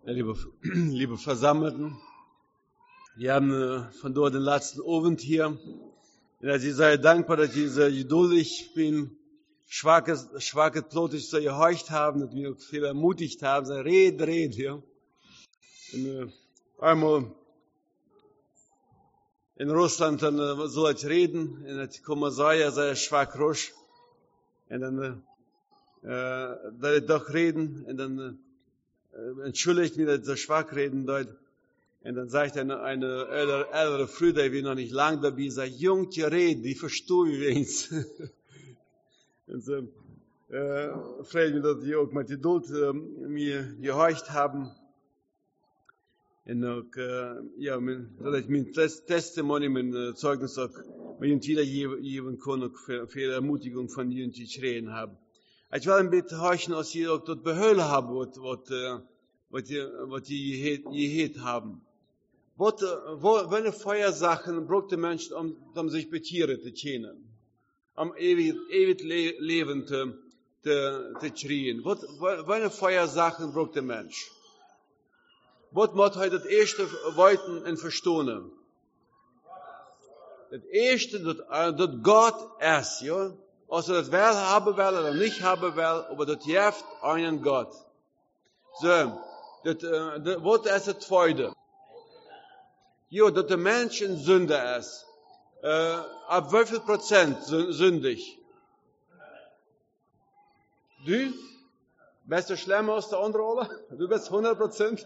Ja, liebe Versammelten, wir haben von dort den letzten Abend hier. Ja, ich sei dankbar, dass ich sehr geduldig bin, schwache Plotisch so gehorcht haben, dass wir viel ermutigt haben, so red, ja. Und, einmal in Russland dann soll ich reden, und ich komme sehr schwach raus. Und dann da ich doch reden, und dann entschuldigt mich, dass ich so schwach reden dort. Und dann sagt eine ältere Frau, die noch nicht lange dabei, sagt, Jungche, red, die verstehe ich wenigstens. Und so, freut mich, dass die auch mit Geduld mir gehorcht haben. Und auch, ja, dass ich mein Testimony, mein Zeugnis auch mit jeder geben kann, auch für Ermutigung von jenen, die ich reden habe. Ich will ein bisschen horchen, dass sie auch dort behören haben, was die gehört haben. Welche Feuersachen braucht der Mensch, um sich betieren zu kennen? Ewig Leben zu schreien. Welche Feuersachen braucht der Mensch? Was muss heute das erste wollten und verstehen? Das erste, dass Gott ist, ja? Also das will haben will oder nicht haben will, aber das hilft einen Gott. So, was ist das zweite? Ja, dass der Mensch ein Sünder ist. Ab wie viel Prozent sündig? Du? Bist du schlimmer als der andere, oder? Du bist 100%?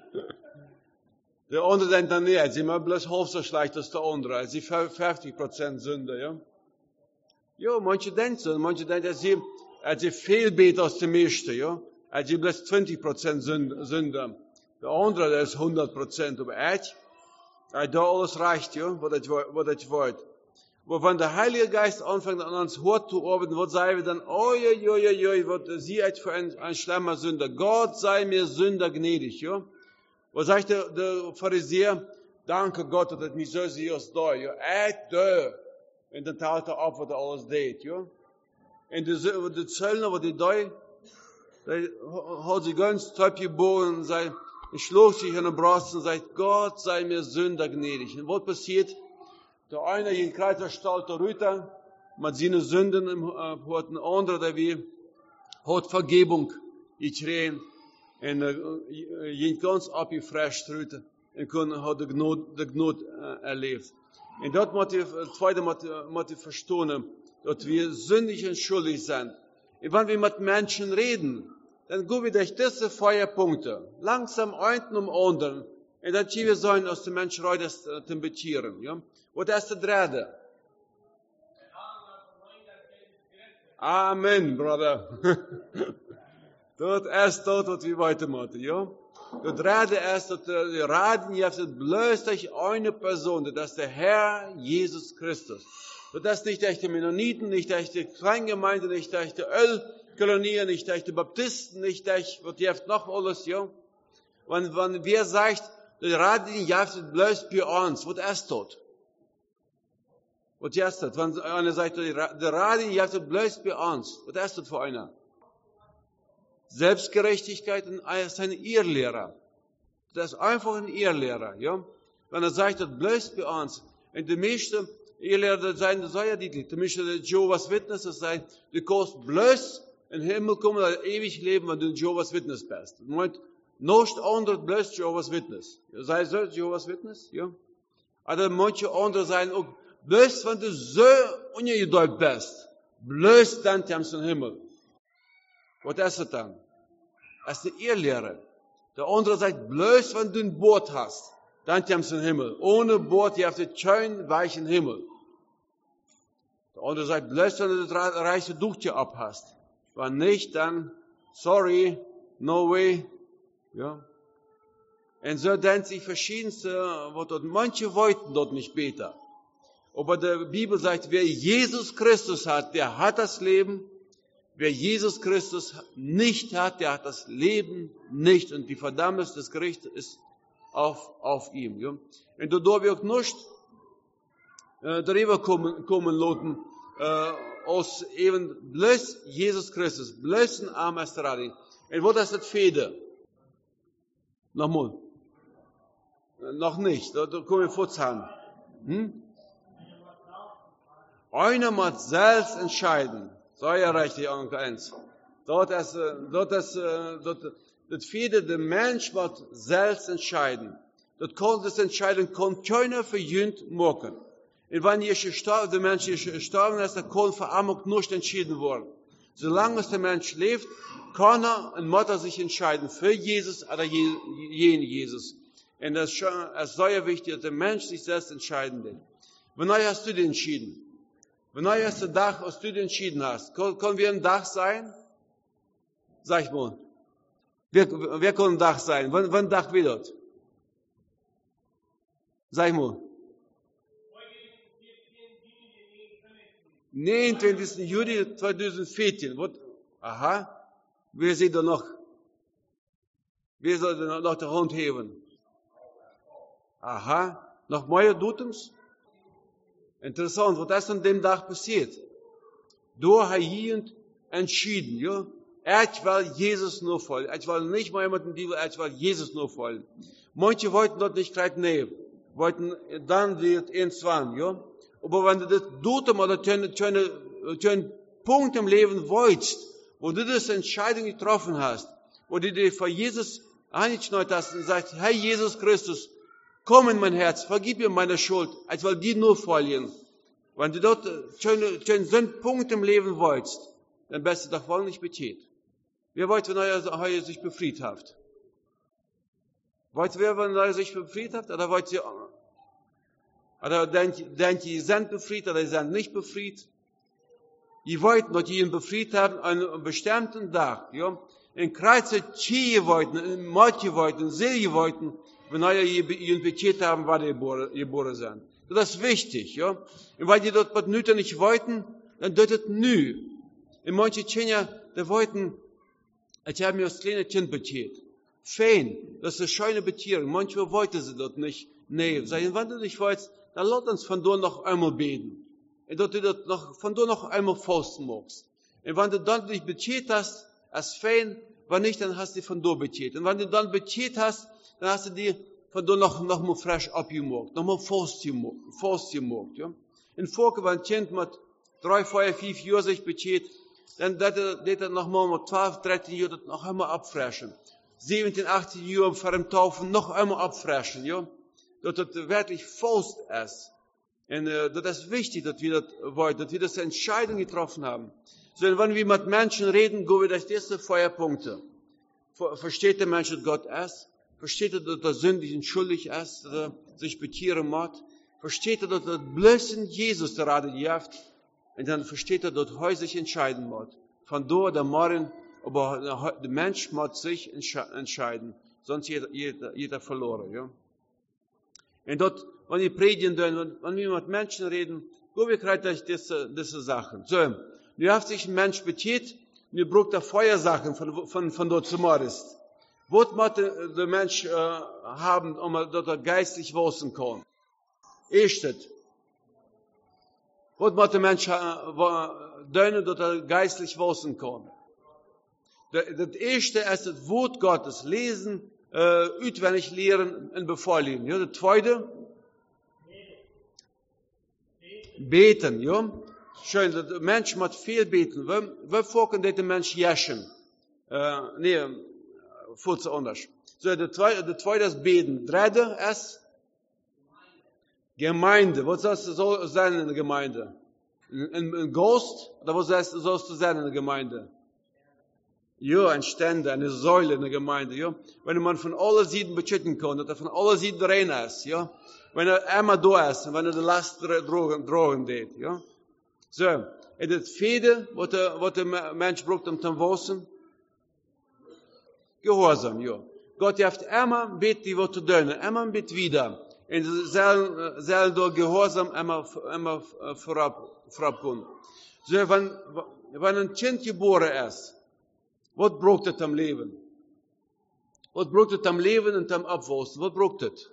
Der andere denkt dann nicht, sie sind bloß halb so schlecht als der andere. Sie sind 50% Sünder, ja? Ja, manche denken so, manche denken, dass sie viel besser als die meisten, ja? Sie sind bloß 20% Sünder. Der andere, der ist 100%, aber da alles reicht, ja, was ich wollte. Aber wenn der Heilige Geist anfängt an uns Hort zu arbeiten, was sagen wir dann, was sie für ein schlimmer Sünder. Gott sei mir Sünder gnädig, ja. Was sagt der Pharisäer? Danke Gott, dass mich so sie als da, ja. Da. Und dann teilt ab, was alles deed, ja. Und die Zöllner, was die da, hat sie ganz top gebogen und sagt, ich schlug sich in den Brust und sagt, Gott sei mir Sünder gnädig. Und was passiert? Der eine in Kreiterstall der Rüter, mit seinen Sünden hat ein anderer, der hat Vergebung gekriegt und geht ganz abgefresht Rüter und hat die Gnade erlebt. Und dort muss ich verstehen, dass wir sündig und schuldig sind. Und wenn wir mit Menschen reden, dann gehen wir durch diese Feuerpunkte, langsam einen um anderen, und dann wir sollen aus dem Menschen raus betieren, ja. Was ist der dritte? Amen, Bruder. Das ist das, was wir weitermachen, ja. Der dritte ist, dass wir raten jetzt bloß durch eine Person, das ist der Herr Jesus Christus. Das ist nicht durch die Mennoniten, nicht durch die Kleingemeinde, nicht durch die Ölkolonien, nicht durch die Baptisten, nicht durch, was jetzt noch alles, ja. Wenn wir sagt, der raten jetzt bloß für uns, was ist das? Was ist das? Wenn einer sagt, der raten jetzt bloß für uns, was ist das für einer? Selbstgerechtigkeit ist ein Irrlehrer. Das ist einfach ein Irrlehrer, ja. Wenn sagt, das bloß für uns. Und die meisten Irrlehrer sagen, das sei ja die meisten Jehovah's Witnesses sagen, du kannst bloß in den Himmel kommen oder ewig leben, wenn du ein Jehovah's Witness bist. Das meint, nichts anderes bloß Jehovah's Witness. Sei so Jehovah's Witness, ja. Aber manche andere sagen auch, bloß wenn du so ungeduldig bist, bloß dann kommst du in den Himmel. Was ist das dann? Das ist eine Irrlehre. Der andere sagt, bloß wenn du ein Boot hast, dann kommst du in den Himmel. Ohne Boot, ihr habt einen schönen, weichen Himmel. Der andere sagt, bloß wenn du das reiche Duchtje abhast. Wenn nicht, dann, sorry, no way. Ja. Und so denkt sich verschiedenste, was dort, manche wollten dort nicht beter. Aber die Bibel sagt, wer Jesus Christus hat, der hat das Leben. Wer Jesus Christus nicht hat, der hat das Leben nicht. Und die Verdammnis des Gerichts ist auf ihm. Ja. Und da wir auch nicht darüber kommen lassen, aus eben bloß Jesus Christus, bloß ein Arm ist der Radin. Und was ist das Fede? Nochmal. Noch nicht, da kommen wir vorzahlen. Einer muss selbst entscheiden. So ja richtig, Onkel 1. Das viele der Mensch muss selbst entscheiden. Das Entscheiden kann keiner für jünd machen. Und wenn der Mensch gestorben ist, dann kann für Amok nicht entschieden worden. Solange der Mensch lebt, kann und muss sich entscheiden für Jesus oder jenen Jesus. Und es ist sehr wichtig, dass der Mensch sich selbst entscheiden will. Wann hast du dich entschieden? Wann hast du Tag, was du dich entschieden hast? Können wir ein Tag sein? Sag mal. Wer kann ein Tag sein? Wann Tag wird das? Sag mal. 29. Juli 2014. Aha. Wer sieht da noch? Wer soll da noch die Hand heben? Aha. Noch mehr Datums? Interessant, was ist an dem Tag passiert? Da hat jemand entschieden, ja? Will Jesus nur folgen. Will nicht mal jemanden, die will Jesus nur folgen. Manche wollten dort nicht gleich nehmen. Wollten dann wird in Zwang, ja? Aber wenn du das Datum oder einen Punkt im Leben wolltest, wo du das Entscheidung getroffen hast, wo du dir vor Jesus angeschnallt hast und sagst, hey Jesus Christus, komm in mein Herz, vergib mir meine Schuld, ich will dir nur folgen. Wenn du dort so einen Punkt im Leben wolltest, dann bist du doch wohl nicht betet. Wer wollte, wenn er sich befreit hat? Wollt ihr, wenn er sich befreit hat? Oder wollt ihr, oder denkt ihr sind befreit oder ihr seid nicht befreit? Ihr wollt, dass ihr ihn befreit habt an einem bestimmten Tag, ja? In Kreuze Tschie wollten, in Motje wollten, Silje wollten, wenn ihr betet haben, war die geboren sind. Das ist wichtig, ja? Und weil die dort was Nüter nicht wollten, dann dort es nü. Und manche Kinder, die wollten, ich habe mir als kleines Kind betet. Fein, das ist eine schöne Betierung. Manchmal wollten sie dort nicht. Nee, sagen, wenn du nicht wolltest, dann lass uns von dort noch einmal beten. Und dort du dort noch, von dort noch einmal fasten magst. Und wenn du dann nicht betet hast, als fein, wenn nicht, dann hast du von dort betet. Und wenn du dann betet hast, dann hast du die von dort noch mal frisch abgemacht, noch mal fast gemacht, ja. In Vorke, wenn ein Kind mit 3, 4, 5 Jahren sich betet, dann wird er noch mal mit 12, 13 Jahren noch einmal abfrischen. 17, 18 Jahren vor dem Taufen noch einmal abfrischen, ja. Dass das wirklich fast ist. Und das ist wichtig, dass wir das wollen, dass wir das Entscheidung getroffen haben. So, wenn wir mit Menschen reden, gehen wir durch diese Feuerpunkte. Versteht der Mensch, dass Gott ist? Versteht er, dass er sündig und schuldig ist, dass er sich betieren muss? Versteht er, dass er bloßen Jesus gerade gibt? Und dann versteht er, dass er sich entscheiden muss. Von dort der Morgen, aber der Mensch muss sich entscheiden. Sonst jeder verloren, ja. Und dort, wenn wir predigen, wenn wir mit Menschen reden, gehen wir gerade durch diese Sachen. So, nu hat sich ein Mensch betet, nu braucht er Feuersachen von dort zum Morgen. Was muss der Mensch haben, dass er geistlich wachsen kann? Erstens, was muss der Mensch tun, dass er geistlich wachsen kann? Das erste ist das Wort Gottes lesen, auswendig lehren und befolgen. Ja, das zweite, beten, ja. Schön, der Mensch muss viel beten. Wir folgen den Mensch jaschen. Vollst anders. So, der zweite ist beten. Dritte ist Gemeinde. Was sollst du sein in der Gemeinde? Ein Ghost? Oder was sollst du sein in der Gemeinde? Ja, ein Ständer, eine Säule in der Gemeinde, ja. Wenn man von allen Seiten beschütten kann, dass er von allen Seiten rein ist, ja. Wenn er immer da ist, und wenn er die Last drogen tät, ja. So, und das vierte, was der Mensch braucht, zum Wachsen, Gehorsam, ja. Gott hat immer mit die was zu tun, immer mit wieder. Und selber durch Gehorsam immer vorab kommen. So, wenn ein Kind geboren ist, was braucht es am Leben? Was braucht es am Leben und am Abwachsen? Was braucht es?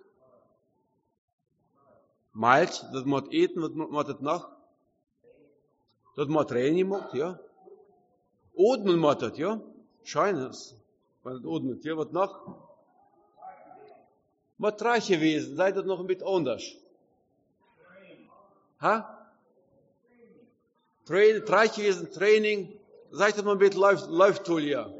Malz, das muss eten, was muss es noch? Das muss Training machen, ja. Atmen muss es, ja. Scheint es. Wenn es atmet, ja, was noch? Mit reich gewesen, seid ihr noch ein bisschen anders? Ha? Reich gewesen, Training, seid ihr noch ein bisschen läuft Julia?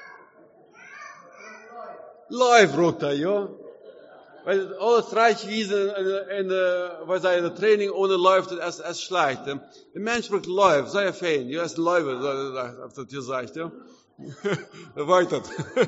Läuft, Rutter, ja? Weil alles reich gewesen in der Training ohne läuft, es schleicht. Der Mensch braucht läuft, sei fein, ja, es läuft, auf das ihr sagt, ja? Weiter.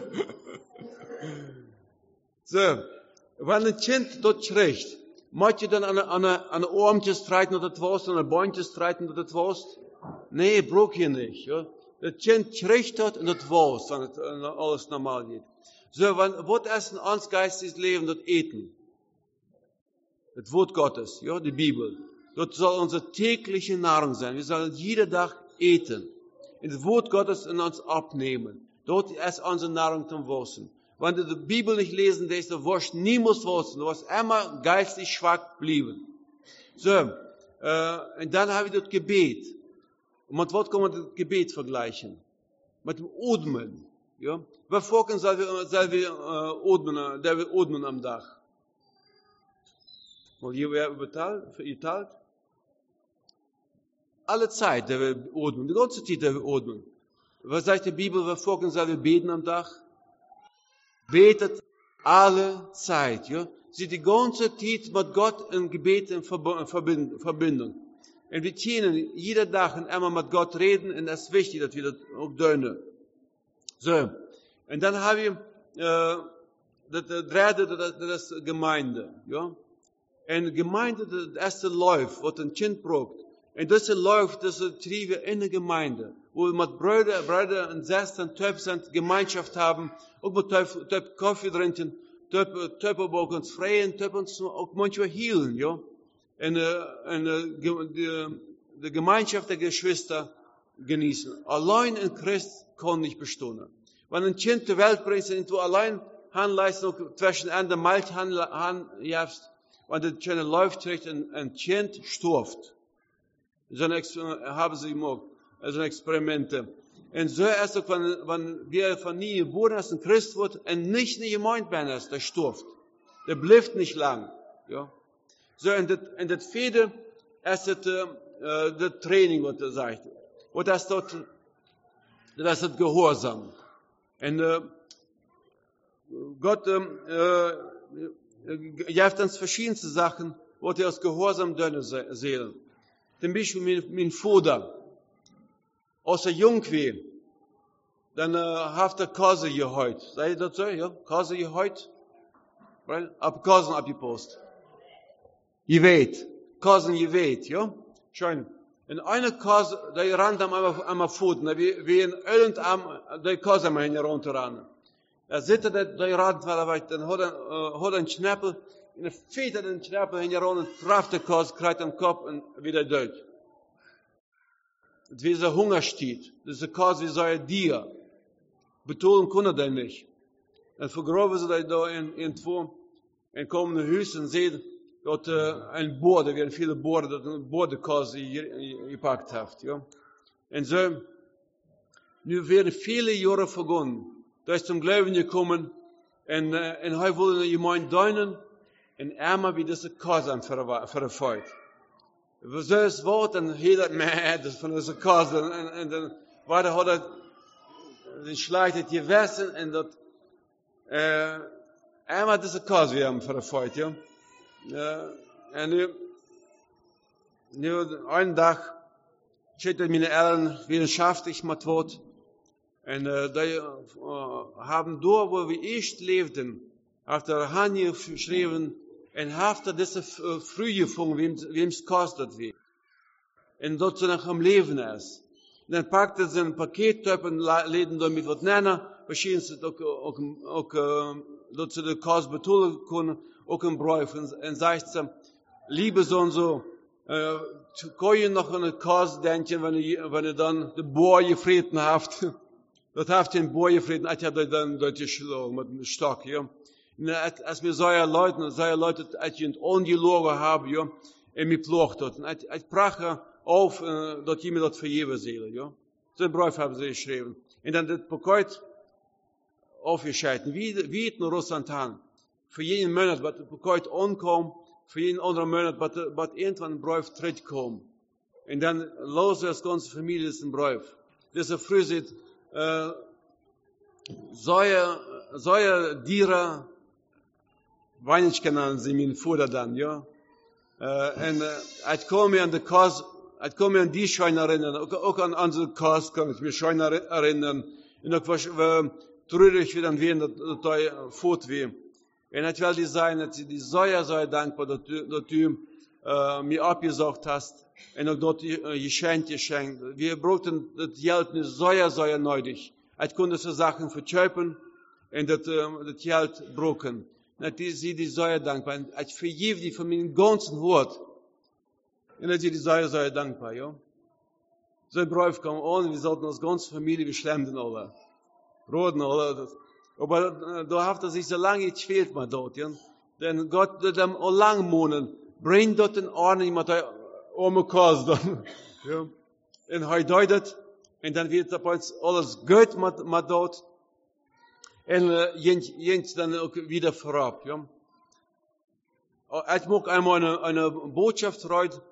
So, wenn ein Kind dort schreicht, mag je dan aan oortjes streiten dat het was, aan bandjes streiten dat het was? Nee, braucht je nicht. Ja? Das Kind schreicht dort und das was, wenn alles normal geht. So, was essen ans geistiges Leben, das eten? Das Wort Gottes, ja, die Bibel. Das soll unsere tägliche Nahrung sein. Wir sollen jeden Tag eten. Und das Wort Gottes in uns abnehmen. Dort ist unsere Nahrung zum Wachsen. Wenn du die Bibel nicht lesen willst, du wirst niemals wachsen. Du wirst immer geistig schwach bleiben. So, und dann habe ich das Gebet. Und mit was kann man das Gebet vergleichen? Mit dem Atmen. Ja? Wovor soll wir atmen am Tag? Weil hier werden verteilt. Alle Zeit, der wir atmen. Die ganze Zeit, der wir atmen. Was sagt die Bibel, wovor sollen wir beten am Tag? Betet alle Zeit, ja. Sie die ganze Zeit mit Gott in Gebet in Verbindung. Und wir können jeden Tag einmal mit Gott reden, und das ist wichtig, dass wir das auch tun. So. Und dann haben wir, das Gemeinde, ja. Und Gemeinde, das erste Lauf, was ein Kind braucht. Und das Lauf, das trieben wir in der Gemeinde, wo wir mit Brüder und Schwestern, Töpfern Gemeinschaft haben, auch mit Töpf Kaffee trinken, Töpf auch uns freien, Töpf uns auch manchmal healen, ja. Und die Gemeinschaft der Geschwister genießen. Allein in Christ kann nicht bestehen. Wenn ein Kind zur Welt bringt, und du allein Handleistung zwischen Ende Malt handjagst, wenn das Kind läuft, kriegt ein Kind stirbt. So haben sie gemacht, also Experimente. Und so erst, wenn wir von nie geboren sind, ein Christ wird, und nicht in die Gemeinde bist, der stirbt. Der bleibt nicht lang, ja. So, und das Fede, ist das Training, was er sagt. Und das ist das Gehorsam. Und Gott gibt uns verschiedenste Sachen, wo wir aus Gehorsam sehen. Zum Beispiel mein Vater, als er jung war, dann hat er Kase geheut. Seid ihr das so? Ja? Kase geheut? Kasen abgepost. Je weet. Kasen je weet, ja? Schön. In einer Kase, der rannt am Fuß, wie ein Ölend der Kase mal runterran. Er sitzt der Rand, dann hat ein Schnappel, und er fährt den Schnappel hinterher und trifft der Kase, kriegt am Kopf und wieder durch. Wie so Hunger steht. Das ist eine Kase, wie so ein Tier. Betonen können die nicht. Dann vergraben sie da irgendwo, und kommen in Hüs und sehen, dort ein Bohr, da werden viele Bohrer, dort eine Bohrkase gepackt hat, ja. Und so, nu werden viele Jahre vergangen. Da ist zum Glauben gekommen, und er wollte jemand deinen, und einmal wie diese Kase verfeuert. So ist Wort, dann jeder, das von dieser Kase, und dann weiter hat den Schleich gewessen, und dort, einmal diese Kase wir haben verfeuert, ja. Und nu einen Tag steht meine Eltern wissenschaftlich mit Wort. Und die haben dort, wo wir echt lebten, auf der Hand geschrieben, und haben diese frühe von wem es kostet wird. Und dort so nach am Leben ist. Und dann packte sie ein Paket, und läden damit was nennen, verschiedenste auch dort zu der Kase betonen können, auch im Bräuf. Und sagt sie, liebe so und so, kann ich noch an eine Kase denken, wenn ihr dann den Bohr gefrieden habt. Dat heeft een boy gefreden, als je dan dat je schlag met een stok, ja. Als wir solche Leute, als je een ongelogen hebben, ja, en mij ploegt dat. En als prachen auf, dat je me dat vergeven zullen, ja. Zo'n brief hebben ze geschreven. En dan dat pakket aufgescheiden. Wie het in Russland aan? für jeden Monat, was bekort ankommt, für jeden anderen Monat, was irgendwann ein Brief zurückkommt. Und dann los das ganze Familie ist ein Brief. Das ist früh sieht, solche Tiere, weinig kennen sie mein Vater dann, ja. Und ich komme mir an die Kurs, ich komme mir an die schon erinnern, auch an unsere Kurs kann ich mich schon erinnern. Und ich war traurig, wie dann wir in der Furt wie. Und ich will dir sagen, dass ich dir sehr dankbar, dass du mir abgesagt hast und auch dort geschenkt. Wir brauchten das Geld nicht sehr nötig. Ich konnte so Sachen verkaufen und das Geld brauchen. Und ich bin dir sehr dankbar. Ich vergebe dir von meinem ganzen Wort. Und ich bin dir sehr dankbar, ja. So ein Brief kam an, wir sollten als ganze Familie beschlemmen alle. Roden alle. Aber da hat sich so lange gefehlt mal dort, ja. Denn Gott hat dem auch lang Monaten, bringt dort in Ordnung mit der Ome Kurs dann. Ja. Und er deutet, und dann wird alles gut mit dort. Und jens dann auch wieder vorab, ja. Ich mag einmal eine Botschaft heute,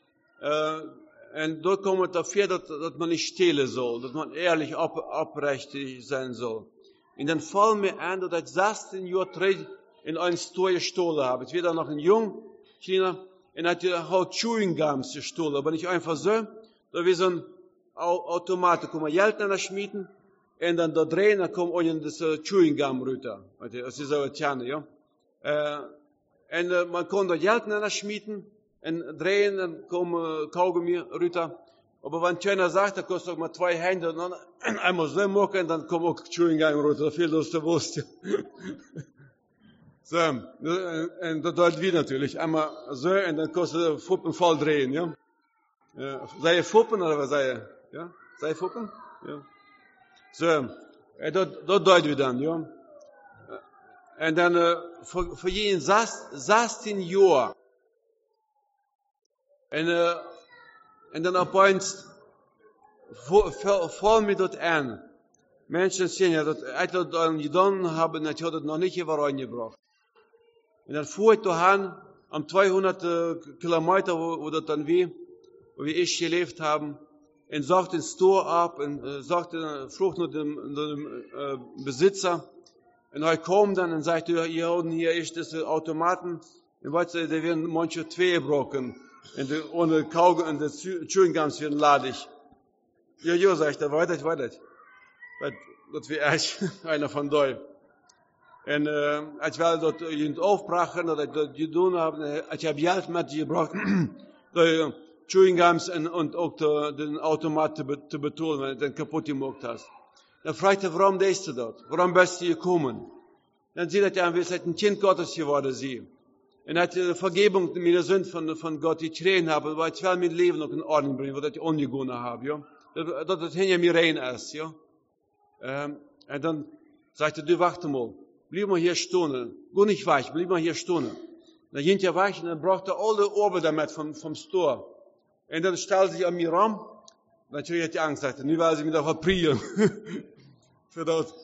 und dort kommt dafür, dass man nicht stehlen soll, dass man ehrlich, aufrichtig sein soll. Und dann fallen mir an, dass ich 16 Jahre zurück in einen Store gestohlen habe. Ich war da noch ein Jung, China, und hat halt Chewing Gums gestohlen. Aber nicht einfach so, da wir so ein Automat, da kommen Geld an das Schmieden, und dann da drehen, dann kommt auch das Chewing Gum runter. Das ist so ein Tjane, ja. Und man kann da Geld an das Schmieden, und drehen, dann kommen Kaugummi runter. Aber wenn einer sagt, da kostet auch mal 2 Hände, und dann einmal so machen, und dann kommt auch Chewing Gum runter. Da fehlt uns der Wurst. So, und das tut wir natürlich. Einmal so, und dann kostet Fuppen voll drehen, ja. Sei Fuppen, oder was sei? Ja? Sei Fuppen? Ja. So, das tut wir dann, ja. Und dann, für jeden 16 Jahre. Und dann abends voll mit dort an. Menschen sehen ja, dass ich das dann getan habe, und ich hatte das noch nicht hier reingebracht. Und dann fuhr ich dahin, am 200 Kilometer, wo das dann wo wir ich gelebt haben, und sagte den Store ab, und frug nur dem Besitzer, und er kam dann und sagte, hier ist das Automaten, und weißt du, da werden manche 2 gebrochen. Und ohne Kaugummi und das Chewing Gums werden ladig. Ja, sagt er, weiter. Das wäre echt einer von dort. Und ich will dort jemand aufbrachen, oder dort getan haben, ich habe Geld mitgebracht, die Chewing Gums und auch den Automat zu betonen, wenn du den kaputt gemacht hast. Dann fragt er, warum bist du dort? Warum bist du gekommen? Dann sieht er, wir sind ein Kind Gottes geworden, sie. Und hat Vergebung mit der Sünde von Gott getreten habe, weil ich will mein Leben noch in Ordnung bringen, was ich ungegangen habe, ja. Das hinter mir rein ist, ja. Und dann sagte du, warte mal, bleib mal hier stehen. Geh nicht weg, bleib mal hier stehen. Dann ging er weg, und dann brachte er alle Orbe damit vom Store. Und dann stellte sich an mir ran. Natürlich hat die Angst, sagte, nu will sie mich doch verprieren. Für das.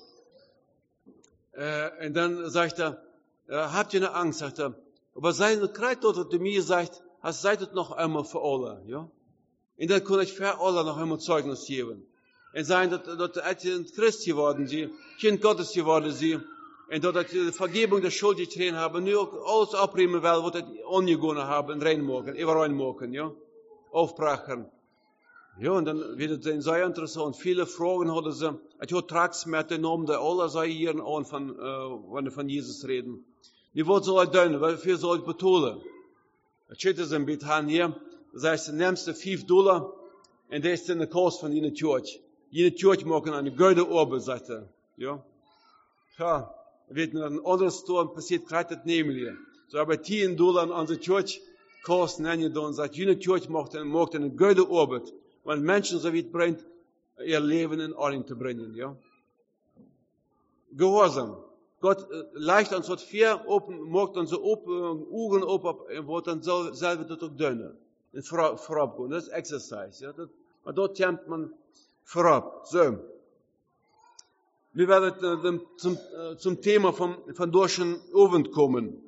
Und dann sagt er, habt ihr eine Angst, sagt er. Aber seine Kreis dort, was du mir sagt, seid es noch einmal für alle, ja. Und dann kann ich für alle noch einmal Zeugnis geben. Und sagen, dass ein Christ geworden sie, Kind Gottes geworden sie, und dass die Vergebung der Schuld getreten haben, nur alles abbrechen will, was sie ungegangen haben, und reinmachen, überreinmachen, ja. Aufbrachen. Ja, und dann wird es sehr interessant. Viele Fragen hatten sie. Ich habe Tracks mit den Namen der alle sei hier an wenn wir von Jesus reden. Die wollen soll ich tun, wofür soll ich betonen? Ich schätze es ein bisschen hier. Das heißt, du nimmst $5 und das ist in der Kost von jeder Church. Jede Church machen eine gute Arbeit, sagt er. Ja. Ja, wird in einem anderen Store passiert, gerade das neben dir. So, aber $10 an unsere Church kosten, und dann sagt, jede Church macht eine gute Arbeit. Weil Menschen so weit bringt, ihr Leben in Ordnung zu bringen, ja. Gehorsam. Gott leicht uns wat vier macht uns so Augen op, wat dan selber das auch tun. Und vorab gehen. Das ist Exercise, ja. Aber dort kämpft man vorab. So. Wir werden zum Thema von durch den Ofen kommen.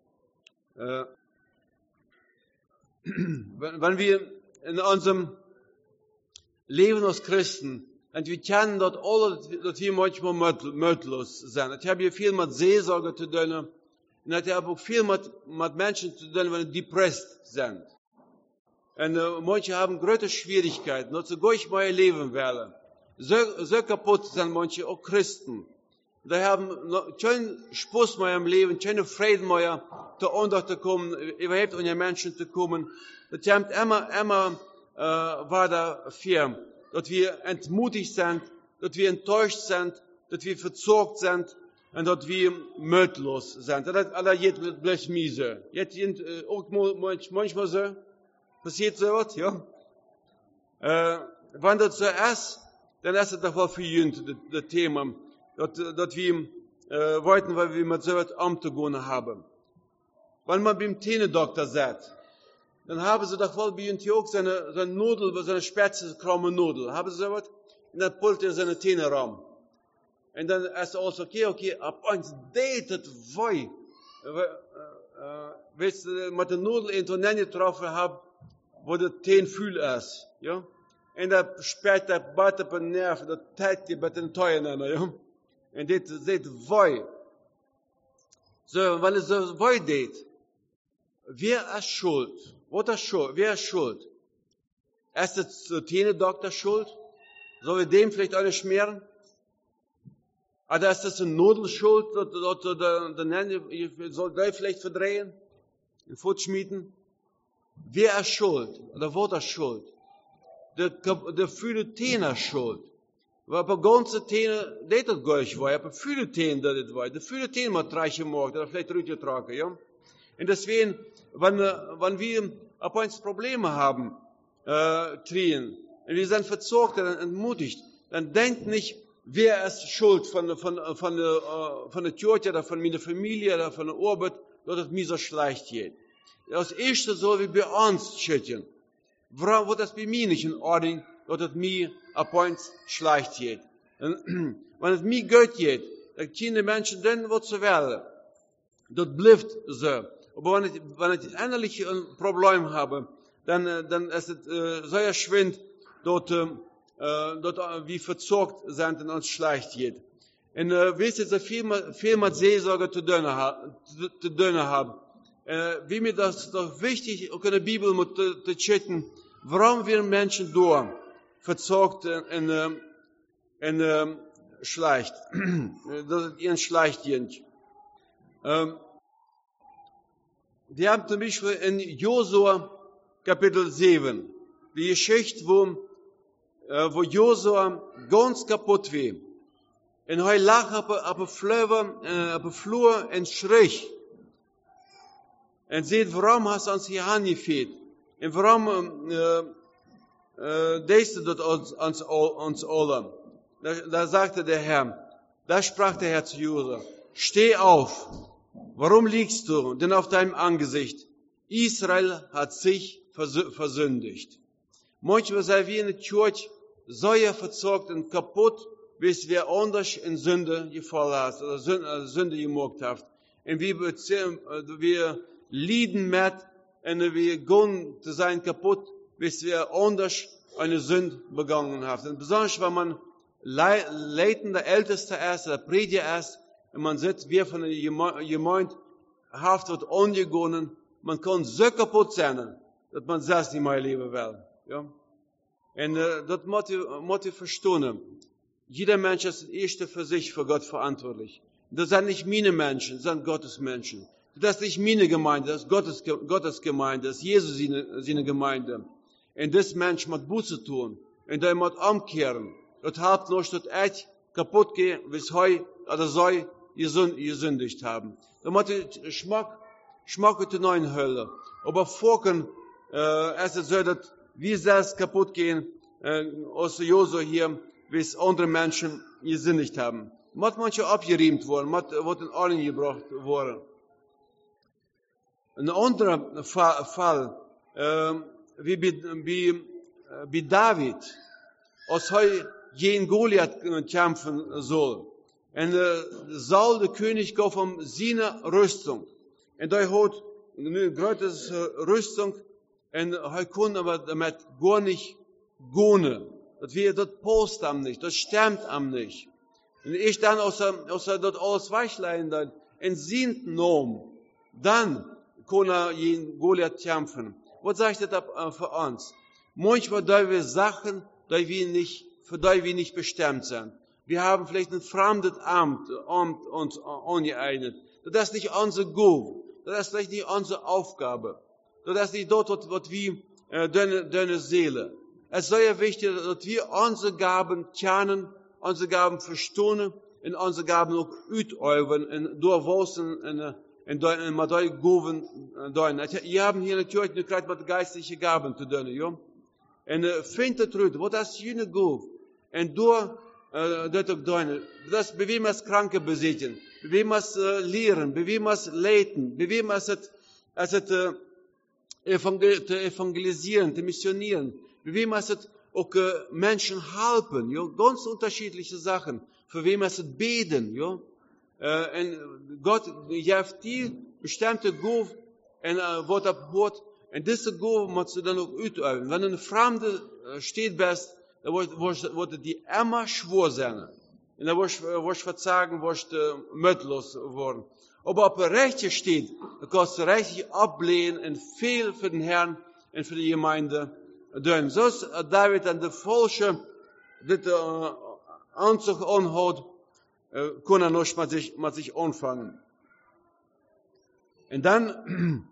Wenn wir in unserem Leben als Christen, und wir kennen dort alle, dass wir manchmal mötlos sind. Ich habe hier viel mit Seelsorge zu tun, und ich habe auch viel mit Menschen zu tun, die depressiv sind. Und manche haben große Schwierigkeiten, dass sie gar nicht mehr leben wollen. So kaputt sind manche, auch Christen. Die haben keinen Spaß mehr im Leben, keine Freude mehr, zu Unter zu kommen, überhaupt unter Menschen zu kommen. Das haben immer weiter für, dass wir entmutigt sind, dass wir enttäuscht sind, dass wir verzagt sind und dass wir mötlos sind. Das geht bloß mir so. Jetzt auch manchmal so. Passiert so was, ja? Wenn das so ist, dann ist es doch wohl für uns das Thema, dass wir wollten, weil wir mit so etwas umzugehen haben. Wenn man beim Zähnedoktor sagt, dann haben sie doch wohl bei uns auch seine Nudel, seine spitze, krumme Nudel. Haben sie so was? Und dann pullt er seine Zähne rum. Und dann ist alles okay, ab uns datet wei. Weißt du, mit der Nudel irgendwo nicht getroffen habe, wo der Zähne fühl ist, ja? Und dann später der Bart auf den Nerv, der teilt die bei den Teuern, ja? Und das wei. So, wenn es so wei geht, wer ist schuld? Was ist schuld? Wer ist schuld? Ist es der Zähnedoktor schuld? Soll wir dem vielleicht eine schmieren? Oder ist das eine Nudel schuld? Soll der vielleicht verdrehen? Den Fuß schmieden? Wer ist schuld? Oder was ist schuld? Der viele Zähne ist schuld. Weil bei ganzen Zähne, das gar nicht war. Aber viele Zähne, das war. Der viele Zähne mal reichen mag, oder vielleicht rübergetragen, ja? Und deswegen, wenn wir ab uns Probleme haben, kriegen, und wir sind verzagt und entmutigt, dann denkt nicht, wer ist schuld von der Kirche oder von meiner Familie oder von der Arbeit, dass es mir so schlecht geht. Das Erste soll wir bei uns schützen. Warum wird das bei mir nicht in Ordnung, dass es mir ab uns schlecht geht? Und wenn es mir gut geht, dann können die Menschen dann, was sie wollen. Das bleibt so. Aber wenn ich innerlich ein Problem habe, dann ist es sehr schwierig, dort wir verzagt sind und uns schlecht geht. Und wisst ihr, so viel mit Seelsorge zu tun haben. Wie mir das doch wichtig, auch in der Bibel zu checken, warum wir Menschen da verzagt und schlecht. Das ist ihnen schlecht geht. Wir haben zum Beispiel in Josua Kapitel 7 die Geschichte, wo Josua ganz kaputt war. Und er lag auf der Flur und schrie. Und sagt, warum hast du uns hier angeführt? Und warum denkst du das uns alle? Da sagte der Herr, da sprach der Herr zu Josua, steh auf. Warum liegst du denn auf deinem Angesicht? Israel hat sich versündigt. Manchmal sind wir in der Kirche so verzagt und kaputt, bis wir anders in Sünde gefallen haben, oder Sünde gemacht haben. Und wir leiden mit, und wir gehen zu sein kaputt, bis wir anders eine Sünde begangen haben. Und besonders, wenn man leitender Ältester ist, oder Prediger ist, und man sitzt, wir von der Gemeinde, haft wird angegangen, man kann so kaputt sein, dass man selbst nicht mehr leben will. Ja? Und das muss ich verstehen. Jeder Mensch ist erst für sich, für Gott verantwortlich. Das sind nicht meine Menschen, das sind Gottes Menschen. Das ist nicht meine Gemeinde, das ist Gottes Gemeinde, das ist Jesus seine Gemeinde. Und das Mensch muss Buße tun. Und der muss umkehren. Das hat noch, dass echt kaputt geht, bis heute oder so gesündigt haben. Da muss ich Schmack in der neuen Hölle. Aber vorhin ist es so, dass wir selbst kaputt gehen, aus Josua hier, bis andere Menschen gesündigt haben. Muss manche abgeriemt worden, muss in Ordnung gebracht worden. Ein anderer Fall, wie bei David, als er gegen Goliath kämpfen soll. En Saul, de koning, gaf hem zijn rüstung. En hij had een grote rüstung. En hij kon aber damit gar nicht gehen. Dat passt am nicht, das stimmt am nicht. Und ich dann außer dort alles weichleiden dann, in sein Namen, dann kann gegen Goliath kämpfen. Was sagt das für uns? Manchmal, da wir Sachen, für die wir nicht bestimmt sind. Wir haben vielleicht ein fremdes Amt uns angeeignet. Das ist nicht unser Go. Das ist vielleicht nicht unsere Aufgabe. Das ist nicht dort, was wir, deine Seele. Es ist sehr wichtig, dass wir unsere Gaben kennen, unsere Gaben verstehen und unsere Gaben auch ausüben und durchwachsen und mit den Gaben. Wir haben hier natürlich eine Kreis mit geistlichen Gaben zu tun, ja. Und findet es raus, was ist jene Gabe? Und durch das auch deine. Das bei wem es Kranke besitzen, bei wem es lehren, bei wem es leiten, bei wem es evangelisieren, zu missionieren, bei wem es auch Menschen helfen, ja, ganz unterschiedliche Sachen, für wem es beten, ja. Und Gott gibt dir bestimmte Gaben, und was abhört, und diese Gaben musst du dann auch ausüben. Wenn du ein Fremde steht bist, dann wird die immer schwor sein. Und dann wirst du verzagen, wirst du mütlos worden. Aber ob er richtig steht, dann kannst du richtig ablehnen und viel für den Herrn und für die Gemeinde tun. So ist David an der Falsche, das Anzug anhat, kann er noch mit sich anfangen. Und dann,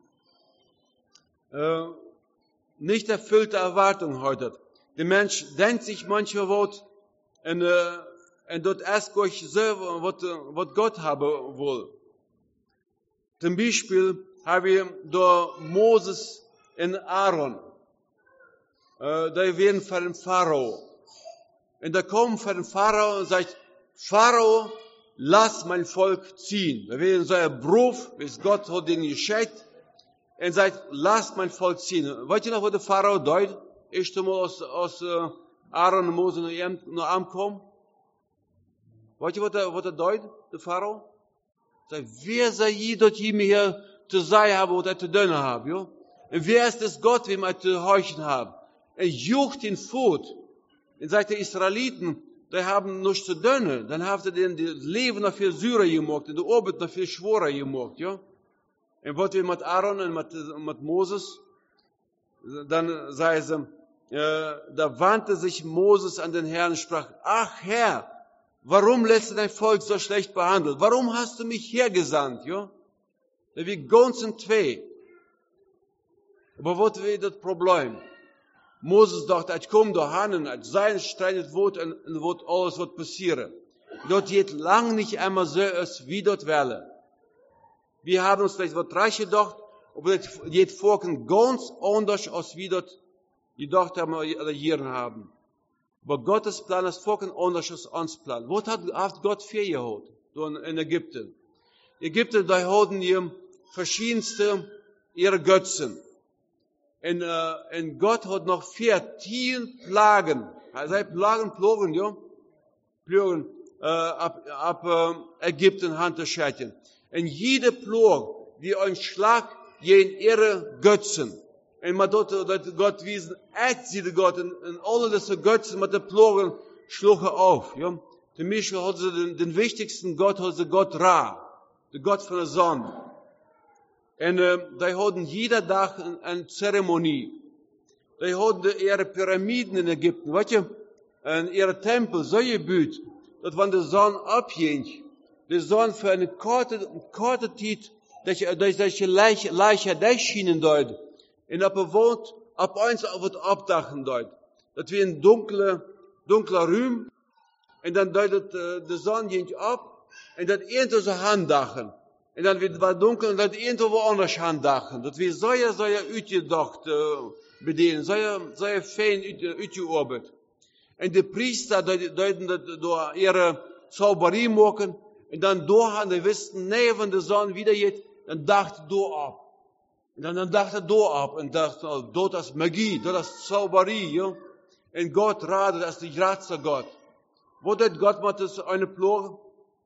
nicht erfüllte Erwartungen heute. Der Mensch denkt sich manchmal was, und dort erst gleich selber, was Gott haben will. Zum Beispiel haben wir da Moses und Aaron. Die werden von dem Pharao. Und da kommen von dem Pharao und sagt, Pharao, lass mein Volk ziehen. Da werden so ein Beruf, bis Gott hat den geschickt. Und sagt, lass mein Volk ziehen. Weißt du noch, was der Pharao deut? Erst einmal aus Aaron und Moses noch ankommen. Weißt du, was er deut, der Pharao? Sagt, wer sei je dort hier zu sein haben oder zu tun haben, ja? Und wer ist das Gott, wem er zu heuchen haben? Er jucht ihn fort. Und sagt der Israeliten, die haben nichts zu tun. Dann haben sie das Leben noch viel sürer gemacht und die Arbeit noch viel schwerer gemacht, ja? Und was wir mit Aaron und mit Moses, dann sei es, da wandte sich Moses an den Herrn und sprach, ach Herr, warum lässt du dein Volk so schlecht behandelt? Warum hast du mich hergesandt, ja? Da wir ganz in zwei. Aber was war das Problem? Moses dachte, ich komme da hin und sein streitet Wort und wird alles was passieren. Dort geht lang nicht einmal so ist, wie dort wäre. Wir haben uns vielleicht was reich gedacht, aber das geht vorhin ganz anders, als wie dort gedacht haben oder hier haben. Aber Gottes Plan ist vorhin anders als unser Plan. Was hat Gott für gehabt in Ägypten? Ägypten, da hatten die verschiedenste ihre Götzen. Und Gott hat noch 14 Plagen. Also Plagen, ja? Plagen, ab Ägypten handzuschalten. Und jede Plage, die ein Schlag gegen ihre Götzen. Und man dort Gott wiesen, echt sieht Gott, und alle diese Götzen mit den Plagen schlugen auf, ja? Zum Beispiel hat sie den wichtigsten Gott, hat sie Gott Ra, der Gott von der Sonne. Und die hatten jeder Tag eine Zeremonie. Die hatten ihre Pyramiden in Ägypten, weißt du, und ihre Tempel so gebaut, dass wenn die Sonne abging, die Sonne für eine kurze Zeit durch solche Leiche durchschienen dort, und ab eins wird abdachen dort. Das wie ein dunkler Raum, und dann deutet die Sonne ging ab, und dann irgendwo so Handdachen. Und dann wird es dunkel und dann irgendwo woanders Handdachen. Das wird so uitgedacht bedienen, so fein uitgearbeitet. Und die Priester deuten da ihre Zauberie machen, und dann haben die wussten, nee, wenn die Sonne wieder geht, dann dachte da ab. Und dann dachte da ab, und dachte, oh, das ist Magie, das ist Zauberie, ja. Und Gott ratet, das ist die Ratze Gott. Wo tut Gott mit das eine Plage?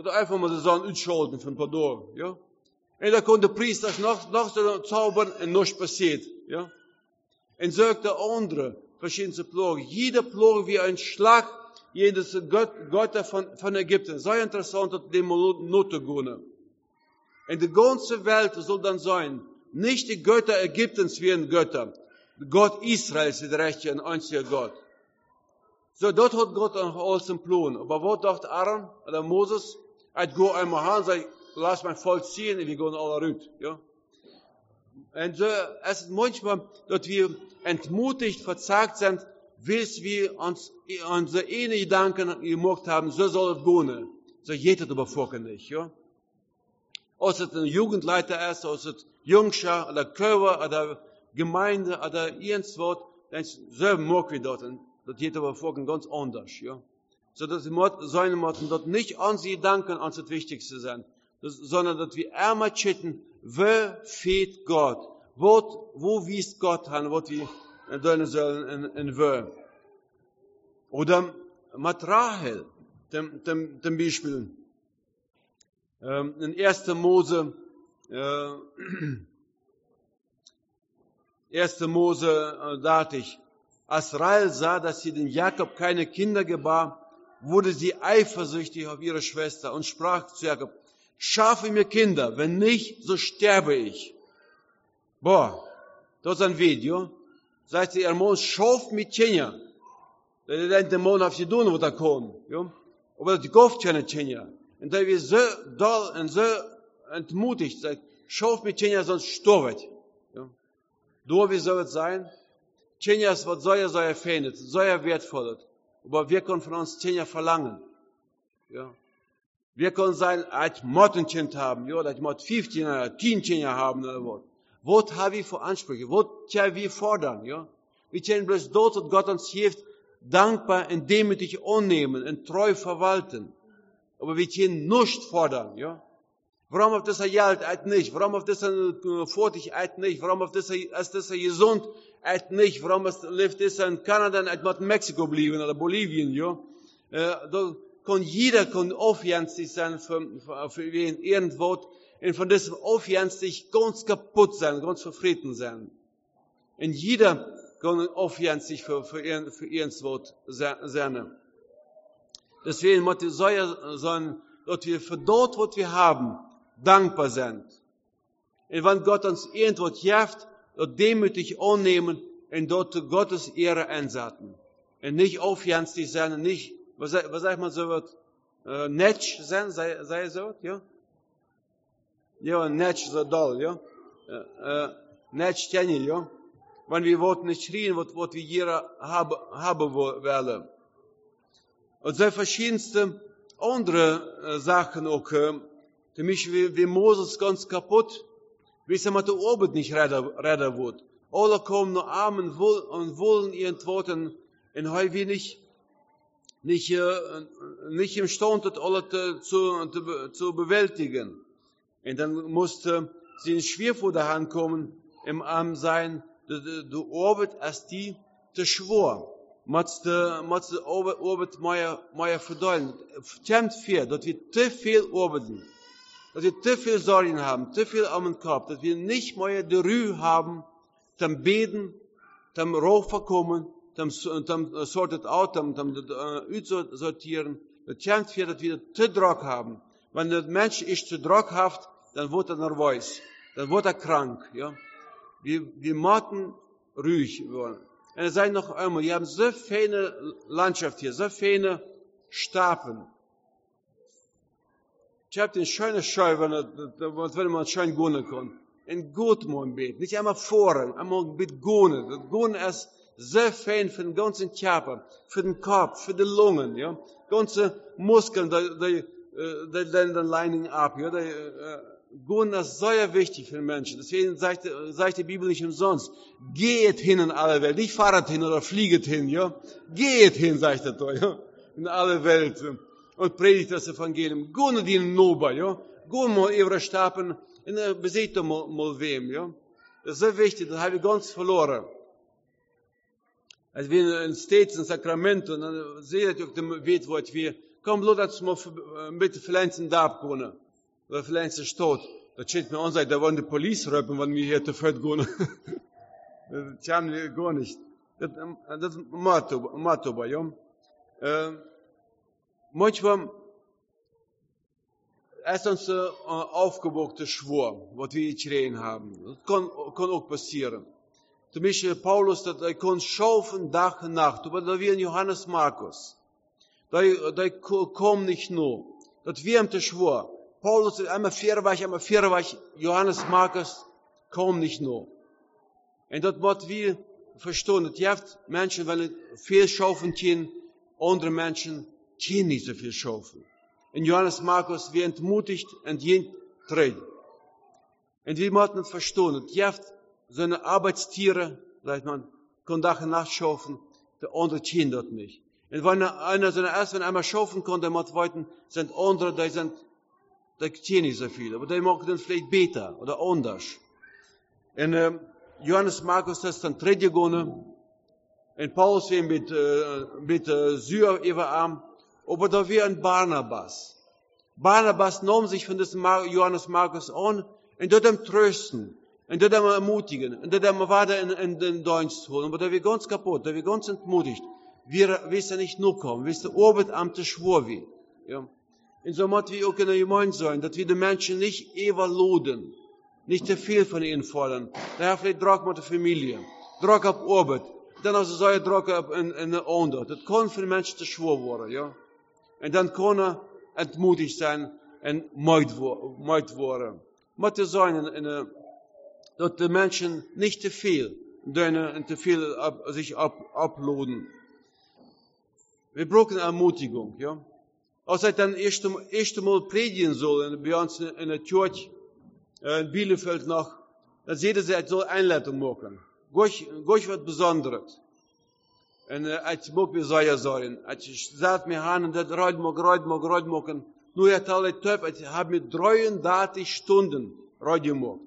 Dat einfach mal so uitscholden van pardon, ja. En dan kon de priesters nog zo zaubern en nichts passiert, ja. En zo ook de andere verschillende ploegen. Jede ploeg wie een slag, jedes Götter van Ägypten. Sehr interessant, dat die noten gaan. En de ganze Welt soll dann sein, nicht die Götter Ägyptens werden Götter. Gott Israels ist der rechte und einzige Gott. So, dort hat Gott alles im Plan. Aber was dachte Aaron oder Moses? Er geht einmal hin und sagt, lass mein Volk ziehen und wir gehen alle raus. Ja? Und so, es ist manchmal, dass wir entmutigt, verzagt sind, bis wir uns unsere eine Gedanken gemacht haben, so soll es gehen. So geht es aber vorher nicht. Ja? Als es ein Jugendleiter ist, als es Jungschar oder Körper oder Gemeinde oder irgendwas, dann so mag wir dort. Das geht aber vorher ganz anders. Ja? So dass wir sein müssen, dass nicht unsere Gedanken uns das Wichtigste sind, sondern dass wir einmal checken, wo fehlt Gott? Wo wies Gott an, was wir tun sollen in wo? Oder mit Rahel, dem Beispiel. In 1. Mose 30, als Rahel sah, dass sie den Jakob keine Kinder gebar, wurde sie eifersüchtig auf ihre Schwester und sprach zu Jakob, schaffe mir Kinder, wenn nicht, so sterbe ich. Boah, das ist ein Video. Sagt sie, ihr Mann, schaff mir Kinder. Der denkt, der Mann auf die Dune, wo er kommt. Ja? Aber das kauft keine Kinder. Und da wir so doll und so entmutigt, sagt, schaff mir Kinder, sonst sterbe ich. Ja? Du, wie soll es sein? Kinder ist was sehr feines, sehr wertvolles. Aber wir können von uns Kinder verlangen. Ja? Wir können sein, ein Mottenkind haben, ja, dass wir 15 oder 10 Kinder haben, oder was. Was haben wir für Ansprüche? Was können wir fordern, ja? Wir können bloß dort, dass Gott uns hilft, dankbar und demütig annehmen und treu verwalten. Aber wir können nichts fordern, ja? Warum auf dieser Geld nicht? Warum auf dieser Fortig nicht? Warum auf dieser gesund nicht? Warum lebt dieser in Kanada und mit Mexiko bleiben oder Bolivien, ja? Da kann jeder aufjänstig sein für irgendwo und von diesem aufjänstig ganz kaputt sein, ganz verfrieden sein. Und jeder kann aufjänstig für irgendwo sein. Deswegen muss es sein, dass wir für dort, was wir haben, dankbar sind. Und wenn Gott uns irgendwas hilft, dort demütig annehmen und dort Gottes Ehre einsetzen. Und nicht aufjänstig sein, und nicht, was sagt man so, netsch sein, sei so, ja? Ja, netsch so doll, ja? Netsch kennen, ja? Wenn wir wollten nicht schreien, was wir hier haben wollen. Und so verschiedenste andere Sachen auch, für mich wie Moses ganz kaputt, bis er mit der Arbeit nicht redder wird. Alle kommen nur arm und wollen irgendwo und wir nicht imstande, das alles zu bewältigen. Und dann musste sie in Schwierfutter ankommen, im Arm sein, die Arbeit als die zu schwor. Moet de Arbeit meer verduiden. Stemmt für, dass wir zu viel arbeiten. Dass wir zu viel Sorgen haben, zu viel am Kopf, dass wir nicht mehr die Ruhe haben, zum Beten, zum Raufkommen, zum sorted out, zum aussortieren. Das stemmt für, dass wir zu Druck haben. Wenn der Mensch ist zu druckhaft, dann wird er nervös, dann wird er krank. Ja? Wir müssen ruhig werden. Und er sagt noch einmal, wir haben so feine Landschaft hier, so feine Stapeln. Ich habe den schönen Scheu, wenn man schön gehen kann. Ein gut Bett, nicht einmal vorn, einmal mit gehen. Das Gehen ist so fein für den ganzen Körper, für den Kopf, für die Lungen, ja. Ganze Muskeln, die leinen ab, ja. Gehen ist sehr wichtig für den Menschen. Deswegen sagt die Bibel nicht umsonst. Geht hin in alle Welt. Nicht fahrt hin oder flieget hin, ja. Geht hin, sagt er da, ja. In alle Welt. Und predigt das Evangelium. Gehen die in Noba, ja. Gehen mal ihre Stapen und besieht mal wem, ja. Das ist sehr wichtig. Das habe ich ganz verloren. Als wir in States, in Sacramento, dann seht ihr auf dem Weg, wo wir komm bloß, dass wir mit Pflanzen da abgehen. Oder Pflanzen tot. Das steht mir an, da wollen die Polizei röpen, wenn wir hier zu fett gehen. Das haben wir gar nicht. Das ist Motto, ja. Manchmal ist uns aufgewogte Schwur, was wir geschrien haben. Das kann auch passieren. Zum Beispiel Paulus, der kann schaufen Tag und Nacht, aber da wie in Johannes Markus. Da kommt nicht nur. Das wie am Schwur. Paulus ist einmal vierweg, Johannes Markus kommt nicht nur. Und das wird wir verstehen. Es gibt Menschen, wenn viel schaufen können, andere Menschen können nicht so viel schaufen. In Johannes Markus wird entmutigt und jeden treten. Und wir müssen es verstehen. Es gibt so eine Arbeitstiere, sagt man, kann Tag und Nacht schaufen, der andere können das nicht. Und wenn wenn einmal schaufen kann, dann muss weiten, sind andere, die können nicht so viel. Aber die machen dann vielleicht besser oder anders. Und Johannes Markus, das ist dann dritte gegangen. Und Paulus wird mit Syr überarm. Aber da war ein Barnabas. Barnabas nahm sich von diesem Johannes Markus an und dort ihm trösten, und dort ihm ermutigen, und dort ihm weiter in den Dienst holen. Aber da wir ganz kaputt, da wir ganz entmutigt. Wir wissen nicht nur kommen, wir wissen Arbeit am Schwur wie. Ja. Und so muss wir auch in der Gemeinde sein, dass wir die Menschen nicht überladen, nicht zu viel von ihnen fordern. Daher vielleicht Druck mit der Familie, Druck auf Arbeit, dann also soll Druck in der Andere. Das kann für die Menschen zu schwer werden, ja. Und dann kann entmutigt sein und müde werden. Muss sein, dass die Menschen nicht zu viel, sich abladen. Wir brauchen Ermutigung, ja. Als ich dann erste Mal predigen soll, bei uns in der Church, in Bielefeld noch, dass jeder soll Einleitung machen. Gleich was Besonderes. Und ich mag mir so sagen, ich sage mir an, und das reut machen. Nur ich habe mir 33 Stunden reut gemacht.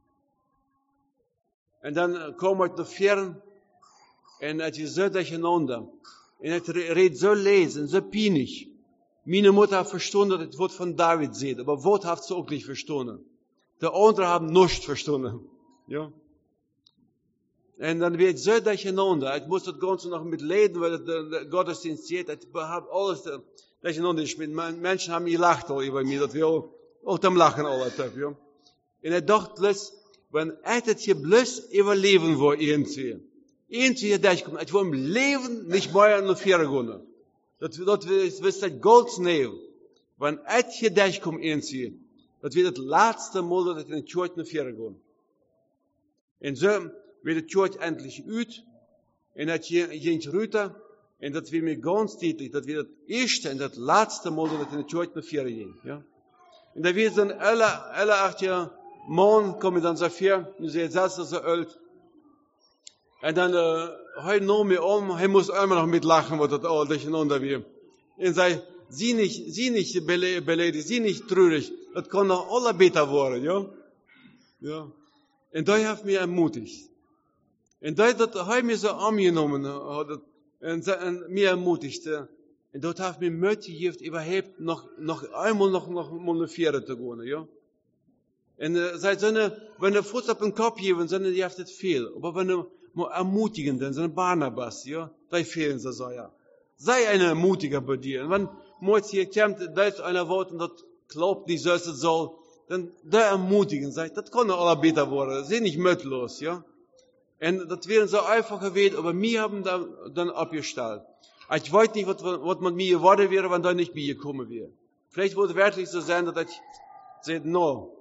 Und dann komme ich nach fern, und ich so durcheinander. Und ich rede so lesen, so peinlich. Meine Mutter hat verstanden, dass das Wort von David sieht, aber Wort hat sie auch nicht verstanden. Die anderen haben nichts verstanden. Ja. Und dann wird so durcheinander. Ich muss das Ganze noch mit lesen, weil der Gottesdienst sieht. Ich habe alles durcheinander. Menschen haben gelacht über mich, dass wir auch am Lachen alle haben. Ja. Und ich dachte, wenn ich das hier bloß überleben will, irgendwie durchkommen, ich will im Leben nicht mehr nach vorne gehen. Das ist das Goldschnee. Wenn ich hier durchkomme, irgendwie, das wird das letzte Mal, dass ich in die Church nach vorne gehe. Und so wird die Church endlich uit. Und das geht runter. Und das wird mir ganz deutlich, das wird das erste und das letzte Mal, dass ich in die Church nach vorne gehe. Ja? Und da wird dann alle 8 Jahre, morgen komme ich dann so viel, und sie setzt das so alt. Und dann, heute noch mir er muss immer noch mitlachen, was das all durcheinander wird. Und sagt, sie nicht beleidigt, sie nicht traurig, das kann noch alle besser werden, ja? Ja. Und da hat mich ermutigt. Und da hat mich so angenommen, und mir ermutigt. Und dort hat mir motiviert, überhaupt noch einmal nach Monofere zu gehen, ja? Und wenn der Fuß auf den Kopf geben, dann die hat das viel. Aber wenn du ermutigen, dann sind Barnabas, ja, da fehlen sie so, ja. Sei ein Ermutiger bei dir. Und wenn morgen hier kommt, da ist einer Wort und das glaubt nicht, so es soll, dann da ermutigen, sagt, das kann doch alle besser werden, sei nicht mütlos, ja. Und das wäre so einfach gewesen, aber wir haben dann abgestellt. Ich weiß nicht, was mit mir geworden wäre, wenn da nicht mehr gekommen wäre. Vielleicht würde es wirklich so sein, dass ich sage, no.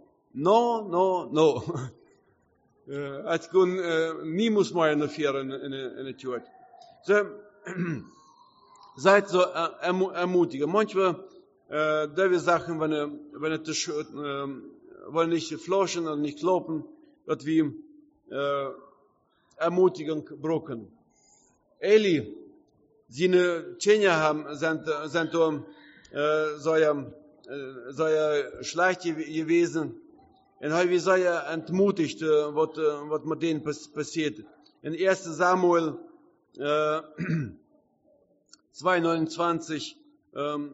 Ich kann nie muss mehr in der Church. So, seid so ermutigen. Manchmal, da wir Sachen, wenn wollen nicht floschen und nicht kloppen, dass wir Ermutigung brauchen. Eli, seine Kinder sind so schlecht gewesen. Und wir sind entmutigt, was mit denen passiert. In 1. Samuel 2,29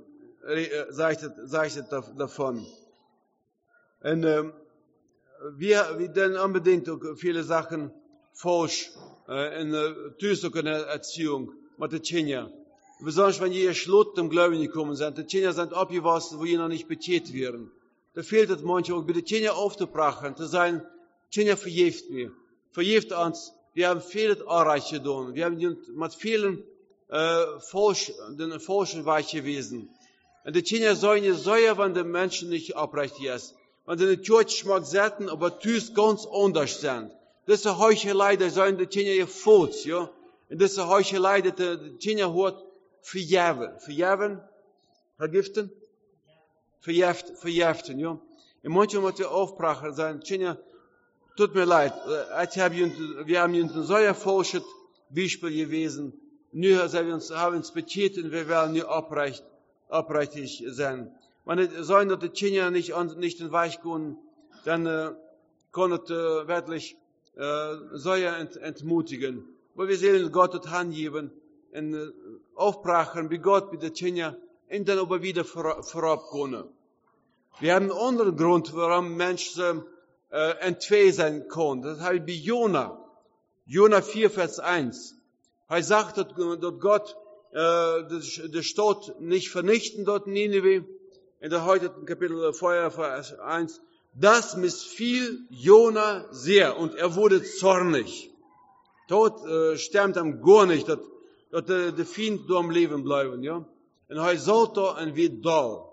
zeichnet davon. Und wir dann unbedingt auch viele Sachen falsch in der Erziehung mit den Kindern. Besonders wenn ihr Schlut im Glauben gekommen sind, die Kinder sind abgewachsen, wo ihr noch nicht betätigt werden. Da fehlt es manchmal auch, bei den Kindern aufzubrachen, zu sein, Kinder verjeft mir. Verjeft uns, wir haben viel Anreich getan. Wir haben mit vielen den falschen Weg gewesen. Und die Kinder sollen nicht säuer, wenn die Menschen nicht aufrecht ist. Wenn sie in der Kirche schmeckt selten, aber tüß ganz anders sind. Das ist eine Heuchelei, da sollen die Kinder gefällt, ja. Und das ist eine Heuchelei, dass die Kinder hört, verjagen. Verjagen? Vergiften? Verjaften, ja. Und manchmal muss wir aufbrachen, sagen, Kinder, tut mir leid, wir haben uns ein solcher falsches Beispiel gewesen. Nu haben uns betätigt und wir werden nicht aufrichtig sein. Wenn es sein, dass die Kinder nicht in Weich gehen, dann kann es wirklich sehr entmutigen. Weil wir sehen, Gott hat Hand geben und aufbrachen, wie Gott mit den Kindern und dann aber wieder vorabgehen. Wir haben einen anderen Grund, warum Menschen entweh sein können. Das heißt bei Jona. Jona 4, Vers 1. Er sagt, dass Gott die Stadt nicht vernichten dort in Nineveh. In der heutigen Kapitel vorher, Vers 1. Das missfiel Jona sehr und er wurde zornig. Dort stimmt ihm gar nicht, dass der Feind da am Leben bleiben, ja. Und er sollte ein wie Dall.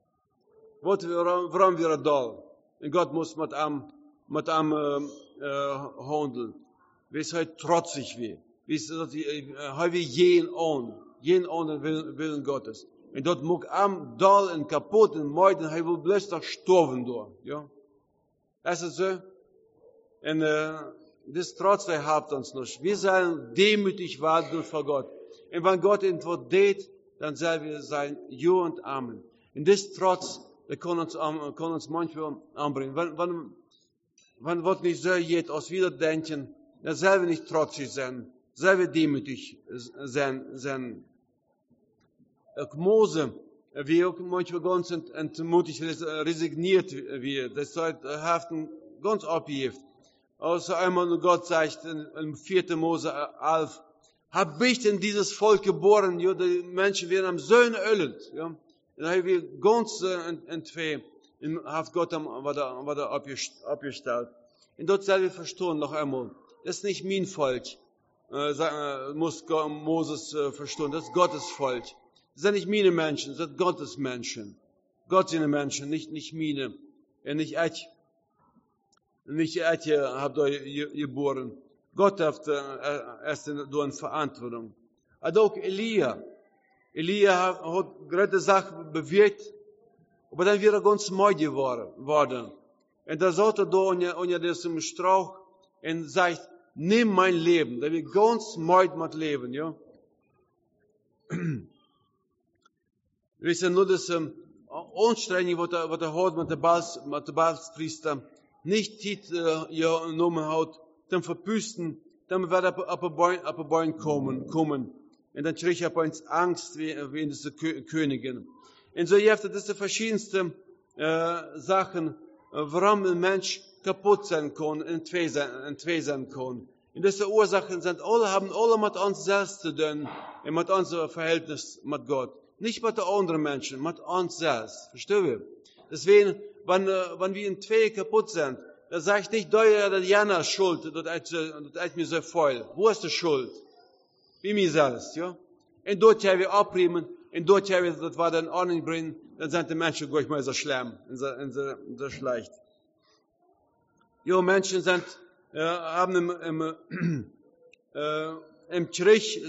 Warum wir Dall? Und Gott muss mit ihm handeln. Wie es halt trotzig wie. Wie es wie jeden an Willen Gottes. Und dort muss am Dall und kaputt und meiden, er will bloß doch sterben da, ja. Das ist so. Und das trotzdem habt uns noch. Wir sollen demütig warten vor Gott. Und wenn Gott etwas tut, dann sollen wir sein Ja und Amen. Und das trotz, das kann uns manchmal anbringen. Wenn was nicht so geht, aus wieder denken, dann sollen wir nicht trotzig sein, sollen wir demütig sein. Auch Mose, wie auch manchmal ganz entmutigt resigniert wird, das hat ganz abgeheft. Also einmal Gott sagt in 4. Mose 11, hab ich denn dieses Volk geboren, ja, die Menschen werden am Söhne ölend, ja. Und da haben wir ganz entweh, und hat Gott was abgestellt. Und dort sollen wir verstehen noch einmal, das ist nicht mein Volk, muss Moses verstehen, das ist Gottes Volk. Das sind nicht meine Menschen, das sind Gottes Menschen. Gott sind Menschen, nicht meine. Und nicht ich. Nicht ich habe da geboren. Gott hat erst eine Verantwortung. Und auch Elia. Elia hat gerade Sachen bewirkt, aber dann wird ganz müde geworden. Und da sollte da unter diesem Strauch und sagt, nimm mein Leben. Da wird ganz müde mit Leben, ja. Wir wissen nur, dass Anstrengung, was hat mit der Balspriester, nicht genommen hat, zum Verpüsten, dann wird auf ein Bein kommen. Und dann kriegt er uns Angst, wie in diese Königin. Und so gibt es diese verschiedensten Sachen, warum ein Mensch kaputt sein kann, entweh sein kann. Und diese Ursachen haben alle mit uns selbst zu tun, und mit unserem Verhältnis mit Gott. Nicht mit den anderen Menschen, mit uns selbst. Verstehen wir? Deswegen, wenn wir in zwei kaputt sind, dann sage ich nicht, der Jana ist schuld, das ist mir so voll. Wo ist die Schuld? Wie mir selbst, ja? Und dort haben wir abbrechen, und dort haben wir das was in Ordnung bringen, dann sind die Menschen gleich mal so schlimm, so schlecht. Ja, Menschen haben im Krieg,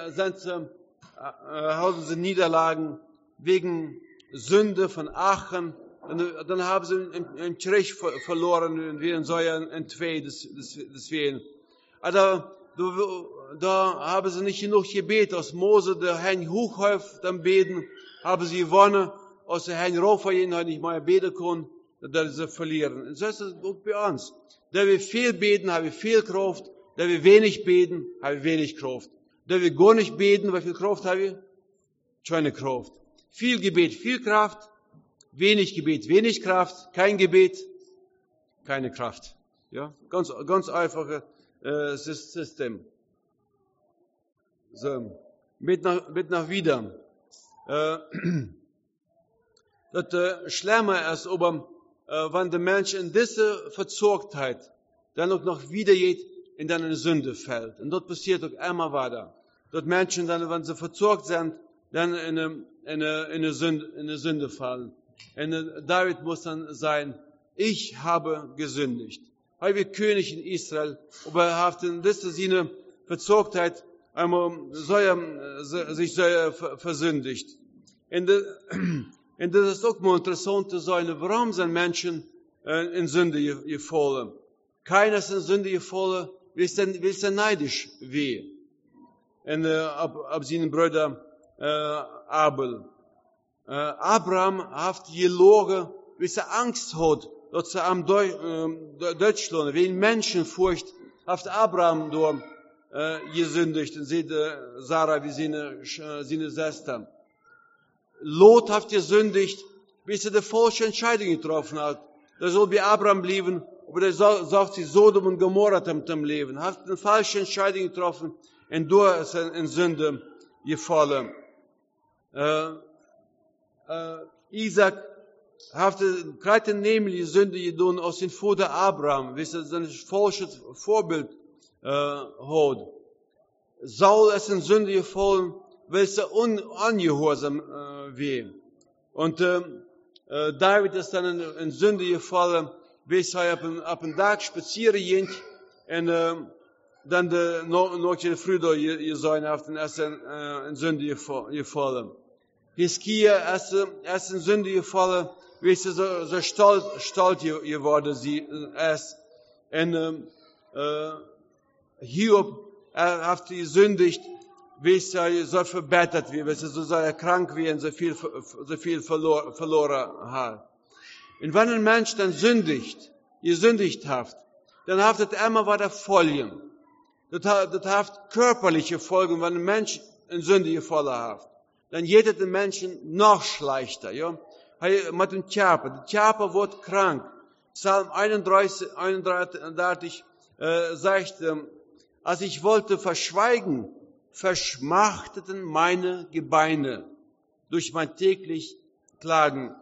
haben sie Niederlagen wegen Sünde von Aachen. Dann haben sie im Krieg verloren und werden so entweh deswegen. Also, da haben sie nicht genug gebetet, aus Mose, der Herrn hochhäuft, dann beten, haben sie gewonnen, aus der Herrn rauf, weil nicht mehr beten können, dass sie verlieren. Und so ist es auch bei uns. Da wir viel beten, haben wir viel Kraft, da wir wenig beten, haben wir wenig Kraft. Da wir gar nicht beten, wie viel Kraft haben wir? Keine Kraft. Viel Gebet, viel Kraft. Wenig Gebet, wenig Kraft. Kein Gebet, keine Kraft. Ja, ganz einfache System. So, mit nach wieder. Das Schlimmer ist, aber wenn der Mensch in diese Verzogtheit dann auch noch wieder geht, in eine Sünde fällt. Und dort passiert auch immer weiter. Dort Menschen dann, wenn sie verzorgt sind, dann in eine Sünde fallen. Und David muss dann sein, ich habe gesündigt. Weil wir König in Israel, aber er hat in dieser Sinne Verzogtheit einmal sich versündigt. Und das ist auch mal interessant zu sein, warum sind Menschen in Sünde gefallen. Keiner ist in Sünde gefallen, weil es neidisch war. Und ab seinen Bruder Abel. Abraham hat gelogen, weil er Angst hat, dass er am Deutschland, wegen Menschenfurcht, hat Abraham dort gesündigt und sieht Sarah wie seine Schwester. Lot hat gesündigt, bis er die falsche Entscheidung getroffen hat. Er soll bei Abraham bleiben, aber er sagt sich Sodom und Gomorra zum Leben. Er hat eine falsche Entscheidung getroffen und durch ist er in Sünde gefallen. Isaac hat gerade nämlich Sünde getan aus dem Vater Abraham, bis er sein falsches Vorbild hat. Saul ist in Sünde gefallen, weil er ungehorsam war. Und David ist dann in Sünde gefallen, bis er auf den Tag spazieren ging und dann noch in Früh gesehen hat und ist in Sünde gefallen. Hiskia ist in Sünde gefallen, weil er so stolz geworden ist. Und Hiob hat gesündigt, weil er so verbettert wird, weil er so krank wird und so viel verloren hat. Und wenn ein Mensch dann gesündigt hat, dann hat es immer weiter Folgen. Das hat körperliche Folgen, wenn ein Mensch in Sünde gefallen hat. Dann geht es den Menschen noch schlechter, ja. Mit dem Körper. Der Körper wird krank. Psalm 31 sagt, als ich wollte verschweigen, verschmachteten meine Gebeine durch mein täglich Klagen.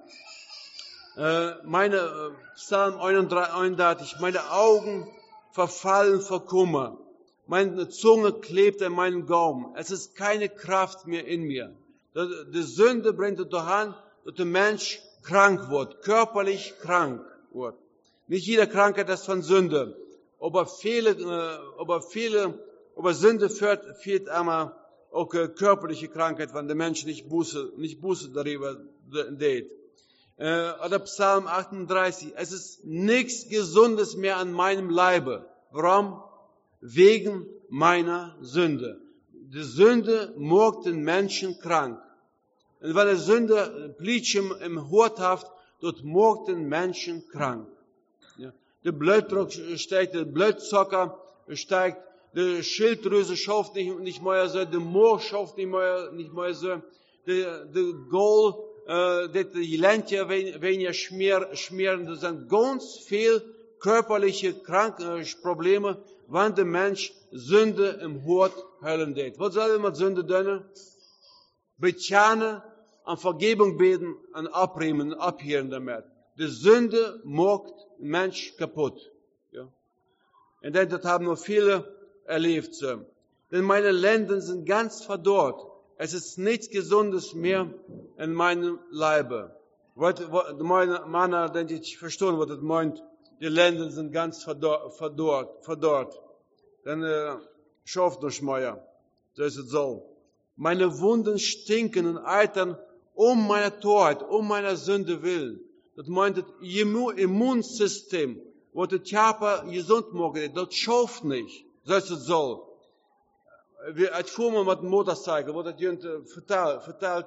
Psalm 31, meine Augen verfallen vor Kummer. Meine Zunge klebt an meinem Gaumen. Es ist keine Kraft mehr in mir. Die Sünde bringt es daran, dass der Mensch krank wird, körperlich krank wird. Nicht jede Krankheit ist von Sünde, aber Sünde führt einmal auch körperliche Krankheit, wenn der Mensch nicht Buße darüber tät. Oder Psalm 38, es ist nichts Gesundes mehr an meinem Leibe. Warum? Wegen meiner Sünde. Die Sünde macht den Menschen krank. Und wenn die Sünde Plitschem im Hort hat, dort macht den Menschen krank. Ja. Der Blutdruck steigt, der Blutzucker steigt, die Schilddrüse schafft nicht mehr so, der Moor schafft nicht mehr so, der Gold, die Ländchen weniger schmieren, das sind ganz viele körperliche Probleme, wenn der Mensch Sünde im Hort höllen tät. Was soll er mit Sünde tun? Bekennen, an Vergebung beten, an abnehmen, abhören damit. Die Sünde macht den Mensch kaputt. Ja. Und das haben noch viele erlebt. So. Denn meine Lenden sind ganz verdorrt. Es ist nichts Gesundes mehr in meinem Leibe. Meine Männer, denke ich, verstehen, was das meint. Die Lenden sind ganz verdorrt. Dann schafft noch mehr. So ist es so. Meine Wunden stinken und eitern meiner Torheit, meiner Sünde willen. Das meint das Immunsystem, wo der Körper gesund macht, das schafft nicht. So ist es so. Ich fuhr mal mit dem Motorcycle, wo das jemand vertelt.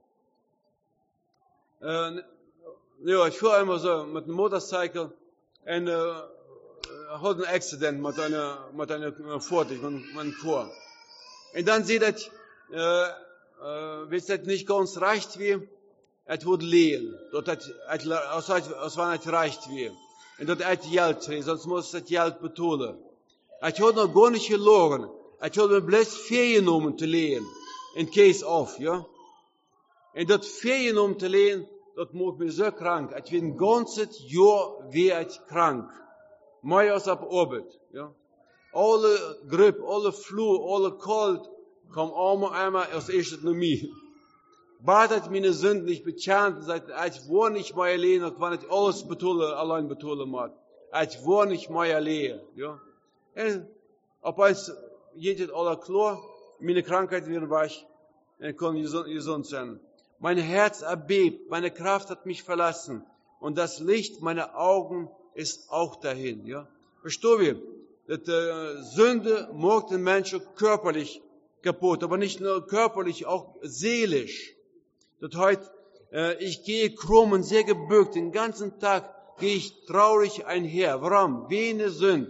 Ja, ich fuhr einmal so mit dem Motorcycle und hatte ein Accident mit einer Fahrzeug, mit einem Fuhr. Und dann sieht ich, wenn es nicht ganz reicht wie, het wordt leen. Als het reicht wie. En dat het geld is, sonst muss het geld betalen. Het had nog gar nicht gelogen. Het had me bloß vergenommen te leen. In case of, ja. En dat vergenommen te leen, dat maakt me zo krank. Het werd een ganzes jaar weer krank. Maar als op arbeid, ja. Alle grip, alle flu, alle koud, kwam allemaal als eerste naar mij. Bad hat meine Sünden nicht bekannt, als war nicht mehr allein, und wann ich alles allein betullen muss. Als war nicht mehr allein, ja. Und ob es geht alles klar, meine Krankheit wird weg, und ich kann gesund sein. Mein Herz erbebt, meine Kraft hat mich verlassen, und das Licht meiner Augen ist auch dahin, ja. Verstehst du? Das Sünde macht den Menschen körperlich kaputt, aber nicht nur körperlich, auch seelisch. Das heißt, ich gehe krumm und sehr gebückt, den ganzen Tag gehe ich traurig einher. Warum? Wene Sünde.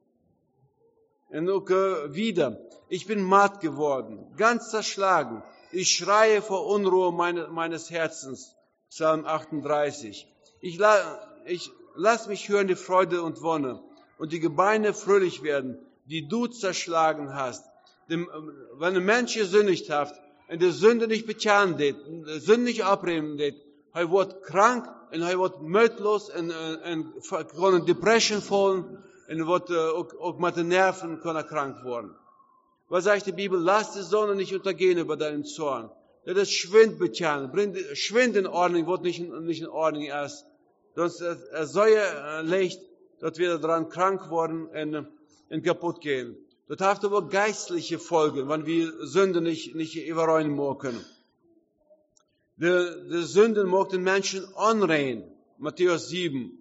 Und auch wieder, ich bin matt geworden, ganz zerschlagen. Ich schreie vor Unruhe meines Herzens. Psalm 38. Ich lass mich hören die Freude und Wonne und die Gebeine fröhlich werden, die du zerschlagen hast. Wenn ein Mensch gesündigt hat, und die Sünde nicht bekennen wird, die Sünde nicht abreden wird, er wird krank und er wird mütlos und kann in Depression fallen und wird auch mit den Nerven kann er krank werden. Was sagt die Bibel? Lass die Sonne nicht untergehen über deinen Zorn. Das ist Schwind bekennen, bring Schwind in Ordnung, wird nicht in Ordnung erst. Sonst soll Licht, dass wir daran krank werden und kaputt gehen. Das hat aber geistliche Folgen, wenn wir Sünden nicht überreuen können. Die Sünden macht den Menschen unrein. Matthäus 7.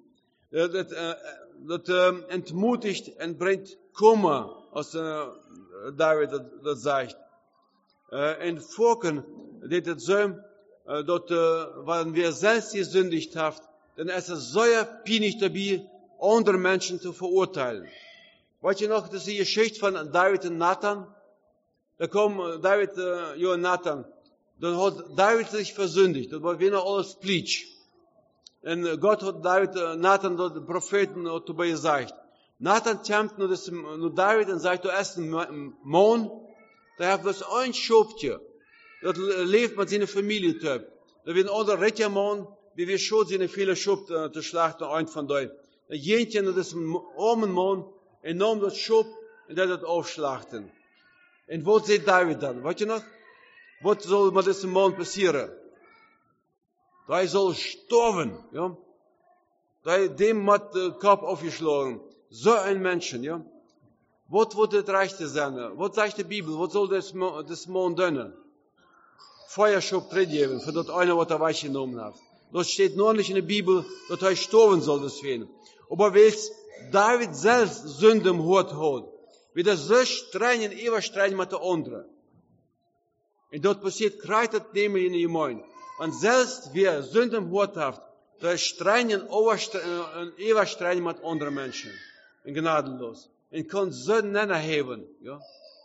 Das entmutigt und bringt Kummer, als David das sagt. Und Vorken, das so, dass, wenn wir selbst gesündigt haben, dann ist es sehr peinlich dabei, andere Menschen zu verurteilen. Weißt ihr noch, das ist die Geschichte von David und Nathan? Da kommen David und Nathan. Dann hat David sich versündigt. Das war wie noch alles Plitsch. Und Gott hat Nathan, den Propheten, dabei gesagt. Nathan kämpft nur David und sagt, du hast einen Mann, der hat bloß ein Schubtje. Das lebt mit seiner Familie. Da wird ein anderer Rittermann, wie wir schon seine viele Schub zu schlachten, ein von denen. Da jentje, das ist ein armen Mann, en nam dat schop en dat het aufschlachten. En wat zei David dan? Weet je nog? Wat zal met deze man passeren? Hij zal sterven. Ja? Dem met de kop afgeslagen. Zo een mensen. Ja? Wat wordt het rechte zijn? Wat zegt de Bibel? Wat zal deze man doen? Feuerschub geven, voor dat einer wat hij weggenomen heeft. Dat steht nur nicht in der Bibel, dass er sterben soll deswegen. Aber weil David selbst Sünde im Hut hat, wird er so streng und ewig streng mit der anderen. Und dort passiert kreitet dem in die Gemeinde. Und selbst wer Sünde im Hut hat, der ist streng und ewig streng mit anderen Menschen. Und gnadenlos. Und kann Sünden nicht erheben. Ja?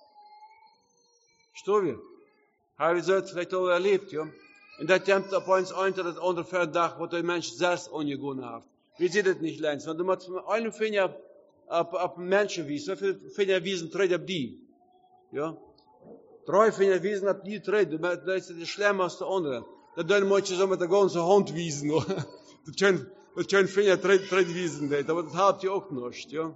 Verstehen wir? Haben wir das vielleicht auch erlebt, ja? Und das kommt auf uns ein, dass das andere Verdacht, was der Mensch selbst angegangen hat. Wie sieht das nicht, Lenz? Wenn du mit einem Finger auf Menschen wiest, wie viele Finger wiesen tritt auf die? Ja? 3 Finger wiesen auf die tritt, das ist das Schlimme als der andere. Das dann manche so mit der ganzen Hand wiesen. Das können Finger tritt wiesen, aber das hat ja auch nicht, ja?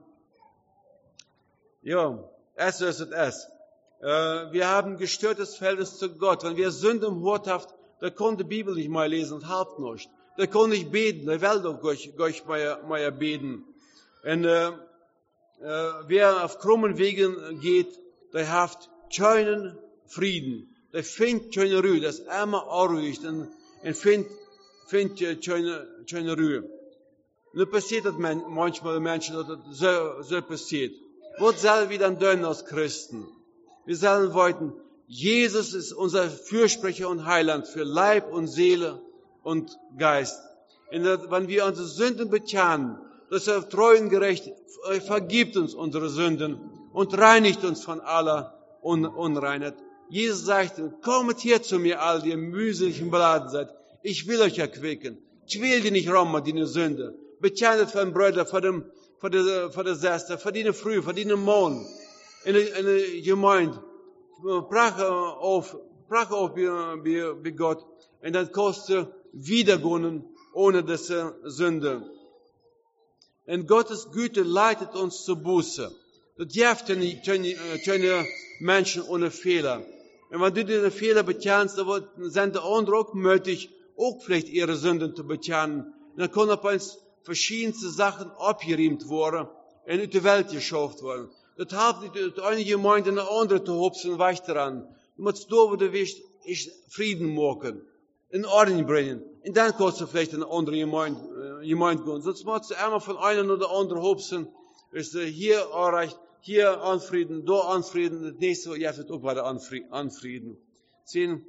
Ja, es ist es. Wir haben gestörtes Verhältnis zu Gott. Wenn wir Sünde im Hut haben, da kann die Bibel nicht mehr lesen und halb nicht. Da kann nicht beten, da will doch Gott mehr beten. Und wer auf krummen Wegen geht, der hat keinen Frieden. Der findet keine Ruhe, das ist immer unruhig und findet keine Ruhe. Und dann passiert das manchmal den Menschen, dass das so passiert. Was sollen wir dann tun als Christen? Wir sollen wollten, Jesus ist unser Fürsprecher und Heiland für Leib und Seele und Geist. Und wenn wir unsere Sünden bekennen, dass er treu und gerecht vergibt uns unsere Sünden und reinigt uns von aller Unreinheit. Jesus sagte, kommt her zu mir, all die mühselig und beladen seid. Ich will euch erquicken. Quäl die nicht rum mit deiner Sünde. Bekennet von Brüdern, von der Schwester, von deiner Früh, von deinem Mann. In der Gemeinde. Brach auf bei Gott. Und dann kostet wiedergehen ohne diese Sünde. Und Gottes Güte leitet uns zur Buße. Das hilft nicht Menschen ohne Fehler. Und wenn du diese Fehler bekennst, dann sind die anderen auch möglich, auch vielleicht ihre Sünden zu bekennen. Und dann können auf uns verschiedenste Sachen abgeriemt worden und in die Welt geschafft worden. Das hilft nicht, die eine Gemeinde eine andere zu hupsen und weich daran. Du musst da, wo du willst, Frieden machen, in Ordnung bringen. Und dann kannst du vielleicht in eine andere Gemeinde gehen. Sonst musst du einmal von einem oder anderen hupsen, ist hier erreicht, hier anfrieden, da anfrieden, das nächste Jahr wird auch weiter anfrieden. Sehen,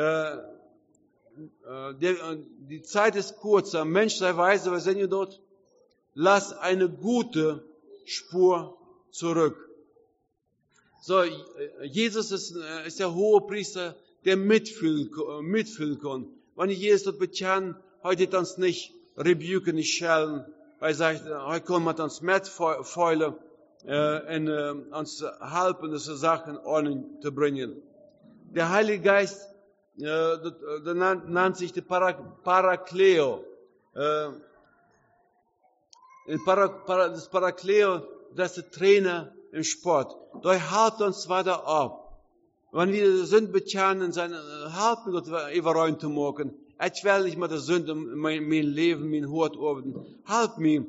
die Zeit ist kurz, der Mensch sei weise, was sind wir dort? Lass eine gute Spur zurück. So, Jesus ist der Hohepriester, der mitfühlen kann. Wenn ich Jesus dort bekennen, heute uns nicht rebuken, nicht schellen, weil er sagt, heute kann man uns mitfeulen, und uns helfen, diese Sachen in Ordnung zu bringen. Der Heilige Geist, der nennt sich der Parakleo. Das Parakleo, das ist der Trainer im Sport. Da hält uns weiter ab. Wenn wir Sünden bekennen, helfen Gott überrein zu machen. Ich will nicht mit der Sünde mein Leben, mein Hort ordnen. Help mir,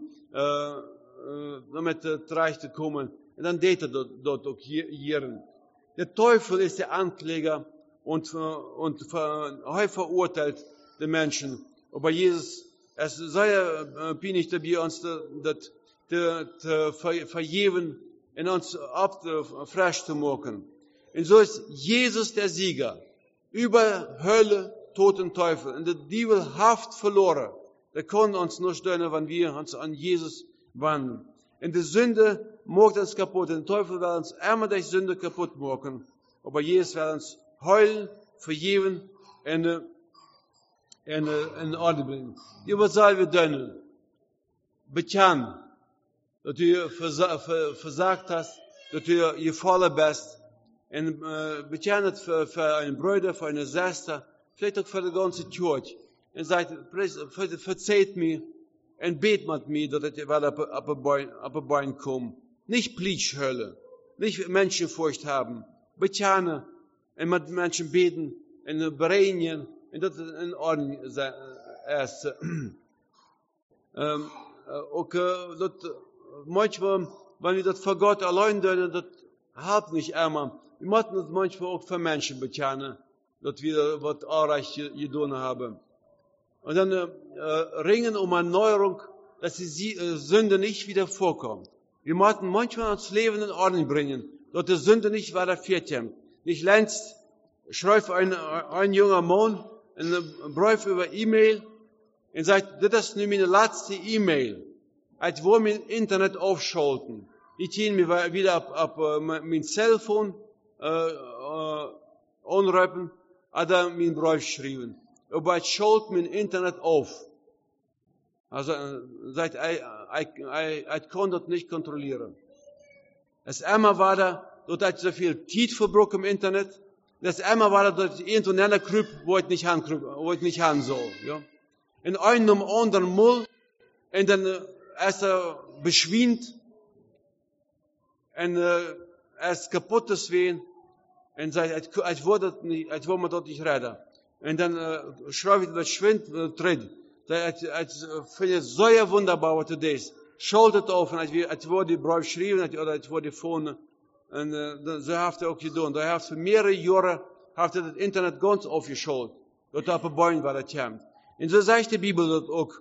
damit zurechtzukommen. Und dann deed dort auch hier. Der Teufel ist der Ankläger und verurteilt die Menschen. Aber Jesus, es sei pinnig dabei, uns das vergeben und uns frisch zu machen. Und so ist Jesus der Sieger. Über Hölle, Tod und Teufel. Und der Diebel Haft verloren. Der kann uns nur stören, wenn wir uns an Jesus wenden. Und die Sünde macht uns kaputt. Und der Teufel will uns immer durch Sünde kaputt machen. Aber Jesus will uns heulen, vergeben und in Ordnung bringen. Was sollen wir tun? Bekennen, dass du versagt hast, dass du gefallen bist. Und bekennen für einen Bruder, für eine Schwester, vielleicht auch für die ganze Church. Und sagt, verzeiht mir und bet mit mir, dass ich wieder auf ein Bein komme. Nicht Pleitschhölle, nicht Menschenfurcht haben. Bekennen und mit Menschen beten und bereinigen und das in Ordnung ist. Manchmal, wenn wir das für Gott allein tun, das hilft nicht immer. Wir müssen das manchmal auch für Menschen bekennen, dass wir was erreicht getan haben. Und dann ringen um Erneuerung, dass die Sünde nicht wieder vorkommt. Wir müssen manchmal das Leben in Ordnung bringen, dass die Sünde nicht weiter fortkommt. Nicht längst schreibt ein junger Mann einen Brief über E-Mail und sagt, das ist nur meine letzte E-Mail. Ich will mein Internet aufschalten. Ich gehe mir wieder auf mein Cellphone anrufen oder mein Brief schreiben. Aber ich schalte mein Internet auf. Also, sagt, ich kann das nicht kontrollieren. Es immer war da, dass ich so viel Zeit verbruche im Internet. Das immer war da, dass ich irgendwo krieg, wo ich nicht hin soll, ja. Und einen um anderen Müll, und dann ist beschwingt, und ist kaputt deswegen, und sagt, ich will mir dort nicht retten. Und dann schreibe ich das Schwind drin. Ich finde es so wunderbar, was du das. Schaltet auf, und ich will die Brief schreiben, oder ich will die Phone. Und so hat er auch getan. Da hat für mehrere Jahre das Internet ganz aufgeschaltet. Dort auf den Beinen war das kommt. Und so sagt die Bibel dort auch,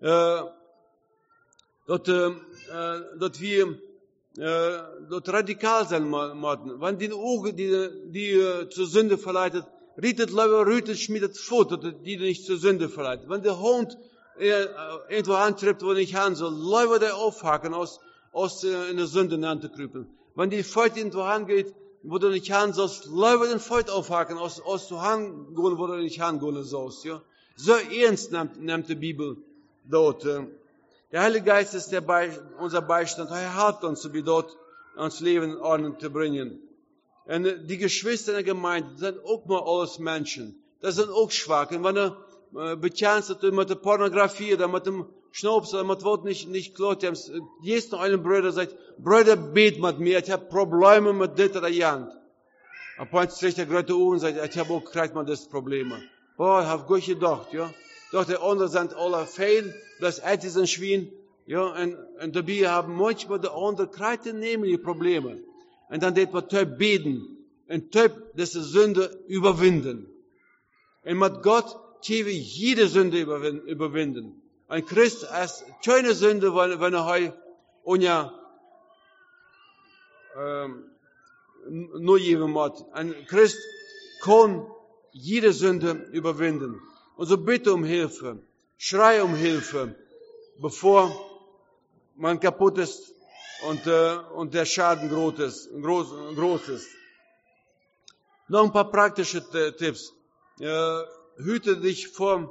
dass wir dort radikal sein müssen. Wenn die Augen, die zur Sünde verleitet, rühtet, schmiedet Fuß, die nicht zur Sünde verleitet. Wenn der Hund irgendwo antreibt, wo nicht hin soll, Leute der aufhaken, aus in der Sünde anzukrüppeln. Wenn die Feucht irgendwo angeht, wo du nicht hin sollst, Leute den Feuer aufhaken, aus du hin gehen, wo du nicht hingehen sollst, ja. So ernst nimmt die Bibel dort. Der Heilige Geist ist unser Beistand. Er hilft uns, wie dort uns Leben in Ordnung zu bringen. Und die Geschwister in der Gemeinde sind auch mal alles Menschen. Das sind auch schwach. Und wenn du bekennst, dass du mit der Pornografie oder mit dem Schnaps oder mit was nicht klar hast, gehst du einen Bruder und sagst, Bruder, bet mit mir, ich habe Probleme mit dit oder jant. Und dann streckt der Leute und sagt, ich habe auch gerade das Problem. Boah, ich habe gut gedacht, ja. Doch die anderen sind alle fehl, das ist ein Schwein, ja, und dabei haben manchmal die anderen gerade nämlich Probleme. Und dann wird man Teub beten, und Teub diese Sünde überwinden. Und mit Gott können wir jede Sünde überwinden. Ein Christ ist keine Sünde, wenn er ohne nur geben hat. Ein Christ kann jede Sünde überwinden. Und so bitte um Hilfe, schrei um Hilfe, bevor man kaputt ist und der Schaden groß ist. Noch ein paar praktische Tipps. Hüte dich vor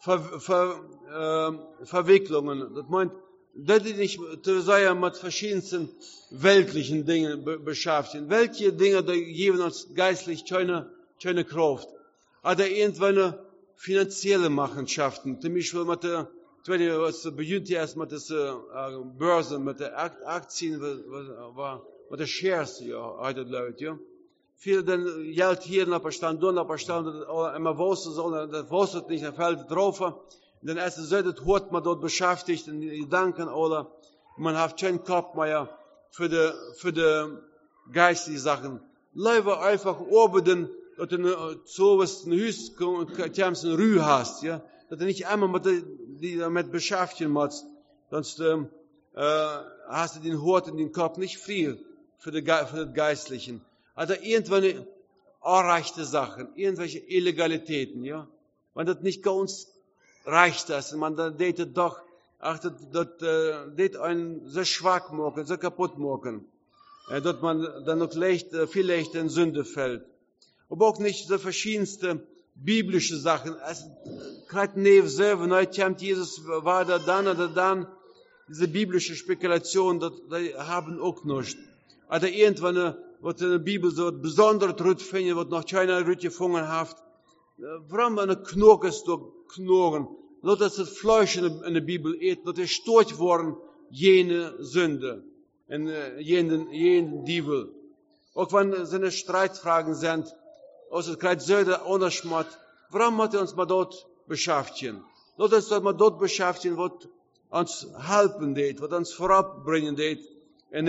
Verwicklungen. Das meint, dass du dich mit verschiedensten weltlichen Dingen beschäftigen. Welche Dinge geben uns geistlich keine Kraft. Aber irgendwann finanzielle Machenschaften. Zum Beispiel mit der, was beginnt erst mit der Börse, mit der Aktien, mit der Shares, ja, heute Leute, ja. Viel dann Geld hier nach Bestand, dort nach Bestand, immer wusste sollen, das wusste nicht, dann fällt drauf. Dann erst so, das hat man dort beschäftigt, in die Gedanken, oder man hat keinen Kopf mehr für die geistige Sachen. Lieber einfach arbeiten, dass du so was in Hüs, in Ruhe hast, ja. Dass du nicht einmal damit beschäftigen musst, sonst hast du den Hort in den Kopf nicht viel für das Geistlichen. Also irgendwann erreichte Sachen, irgendwelche Illegalitäten, ja. Wenn das nicht ganz reicht, das, man dann datet doch, das einen sehr schwach machen, sehr kaputt machen, dass man dann noch viel leichter in Sünde fällt. Aber auch nicht so verschiedenste biblische Sachen. Gerade neben selber, Jesus war da dann oder dann, diese biblische Spekulation, das haben auch nicht. Also irgendwann, was in der Bibel so besonders gut findet, was noch keiner gut gefunden hat. Warum eine Knochen knurren? Lass das Fleisch in der Bibel essen, dass gestört worden, jene Sünde, jenen Diebel. Auch wenn es eine Streitfragen sind, aus der Kreis Söder ohne Schmott, warum muss uns mal dort beschäftigen? Lass uns mal dort beschäftigen, was uns helfen wird, was uns vorabbringen wird, und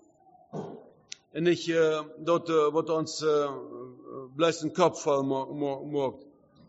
nicht dort, was uns bloß den Kopf voll macht.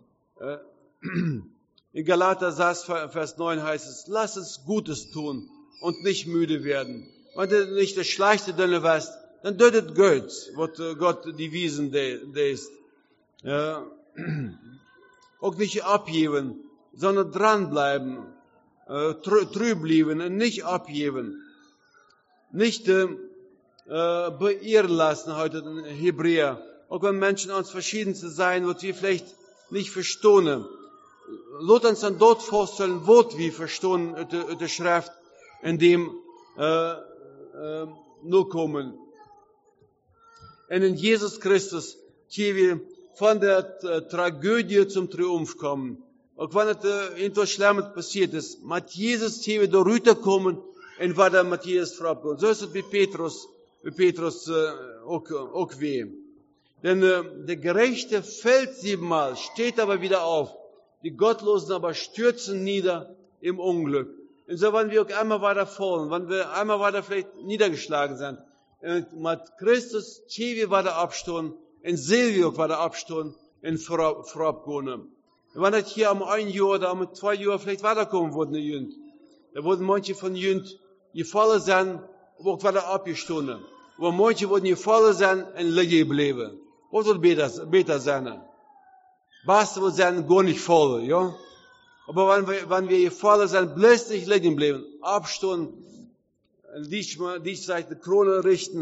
In Galater 6, Vers 9 heißt es, lass uns Gutes tun und nicht müde werden. Wenn du nicht das Schlechte drin weißt, dann tut es gut, was Gott die Wiesen ist. Ja. Auch nicht abgeben, sondern dranbleiben, trüb bleiben und nicht abgeben. Nicht beirren lassen heute in Hebräer. Auch wenn Menschen uns verschiedenste sein, was wir vielleicht nicht verstehen. Lass uns dann dort vorstellen, was wir verstehen, die Schrift, in dem nur kommen. Und in Jesus Christus können wir von der Tragödie zum Triumph kommen. Auch wenn etwas Schlimmes passiert ist, mit Jesus können wir da runterkommen und weiter mit Jesus vorabgehen. So ist es wie Petrus auch weh. Denn der Gerechte fällt 7-mal, steht aber wieder auf. Die Gottlosen aber stürzen nieder im Unglück. Und so, wenn wir auch einmal weiter fallen, wenn wir einmal weiter vielleicht niedergeschlagen sind, mit Christus können wir weiter abstehen, in Silvio auch weiter abstehen, in vorabgehen. Wenn das hier am 1 Jahr oder am 2 Jahr vielleicht weiterkommen würden, die Jünd, da wurden manche von Jünd gefallen sein, aber auch weiter abgestanden. Aber manche wurden gefallen sein und liegen geblieben. Was wird besser sein? Was wird sein, gar nicht voll, ja? Aber wenn wir gefallen sind, bloß nicht liegen bleiben, abstehen, die Seite die Krone richten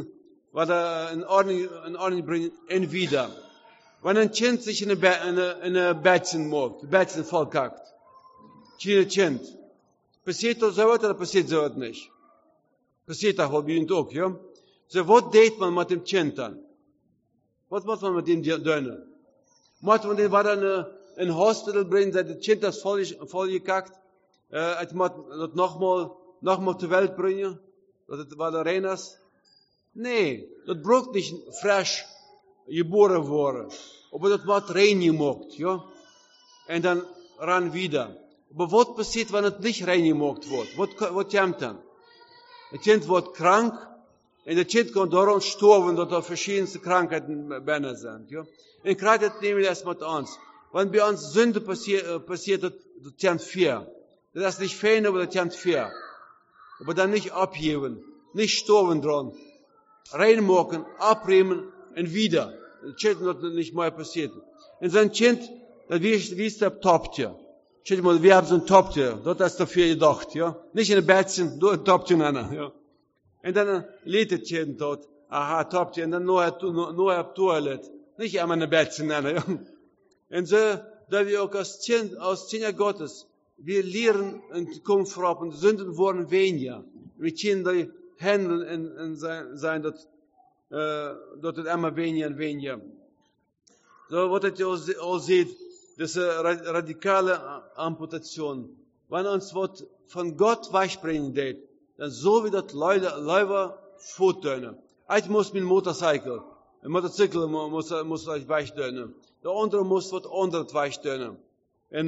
was in Ordnung bringen, und wieder. Wenn ein Kind sich in ein Bettchen macht, Bettchen vollkackt, keine Kind, passiert das so oder passiert so nicht? Passiert das wohl bei uns auch, ja? So, was tut man mit dem Kind dann? Was muss man mit dem tun? Muss man den weiter in ein Hospital bringen, dass das Kind das vollgekackt, muss das nochmal zur Welt bringen, dass das weiter rein ist? Nee, das braucht nicht frisch geboren worden. Aber das wird rein gemacht, ja? Und dann ran wieder. Aber was passiert, wenn es nicht rein gemacht wird? Was kommt dann? Das Kind wird krank, und das Kind kann daran sterben, dass da verschiedenste Krankheiten bei sind, ja? Und gerade das nehmen wir das mit uns. Wenn bei uns Sünde passiert, das kommt fair. Das ist nicht fein, aber das kommt fair. Aber dann nicht abgeben, nicht sterben dran. Reinmachen, abnehmen und wieder. Das Kind wird nicht mehr passiert. Und so ein Kind, das wie ist der Toptje. Schau mal, wir haben so ein Toptje. Dort ist dafür gedacht, ja. Nicht in ein Bettchen, nur ein Toptje nennen, ja. Und dann lädt das Kind dort. Aha, Toptje. Und dann nur ein Toilette. Nicht einmal ein Bettchen nennen, ja. Und so, da wir auch als Kinder Gottes, wir lernen und kommen vorab und Sünden wurden weniger. Wir können die handeln und sein, dass es immer weniger und weniger. So, was ihr auch seht, das ist eine radikale Amputation. Wenn uns was von Gott wegbringen geht, dann so wie das Leute forttönen. Ich muss mit dem Motorcycle, ein Motorcycle muss euch weichtönen. Der andere muss was anderes weichtönen. Und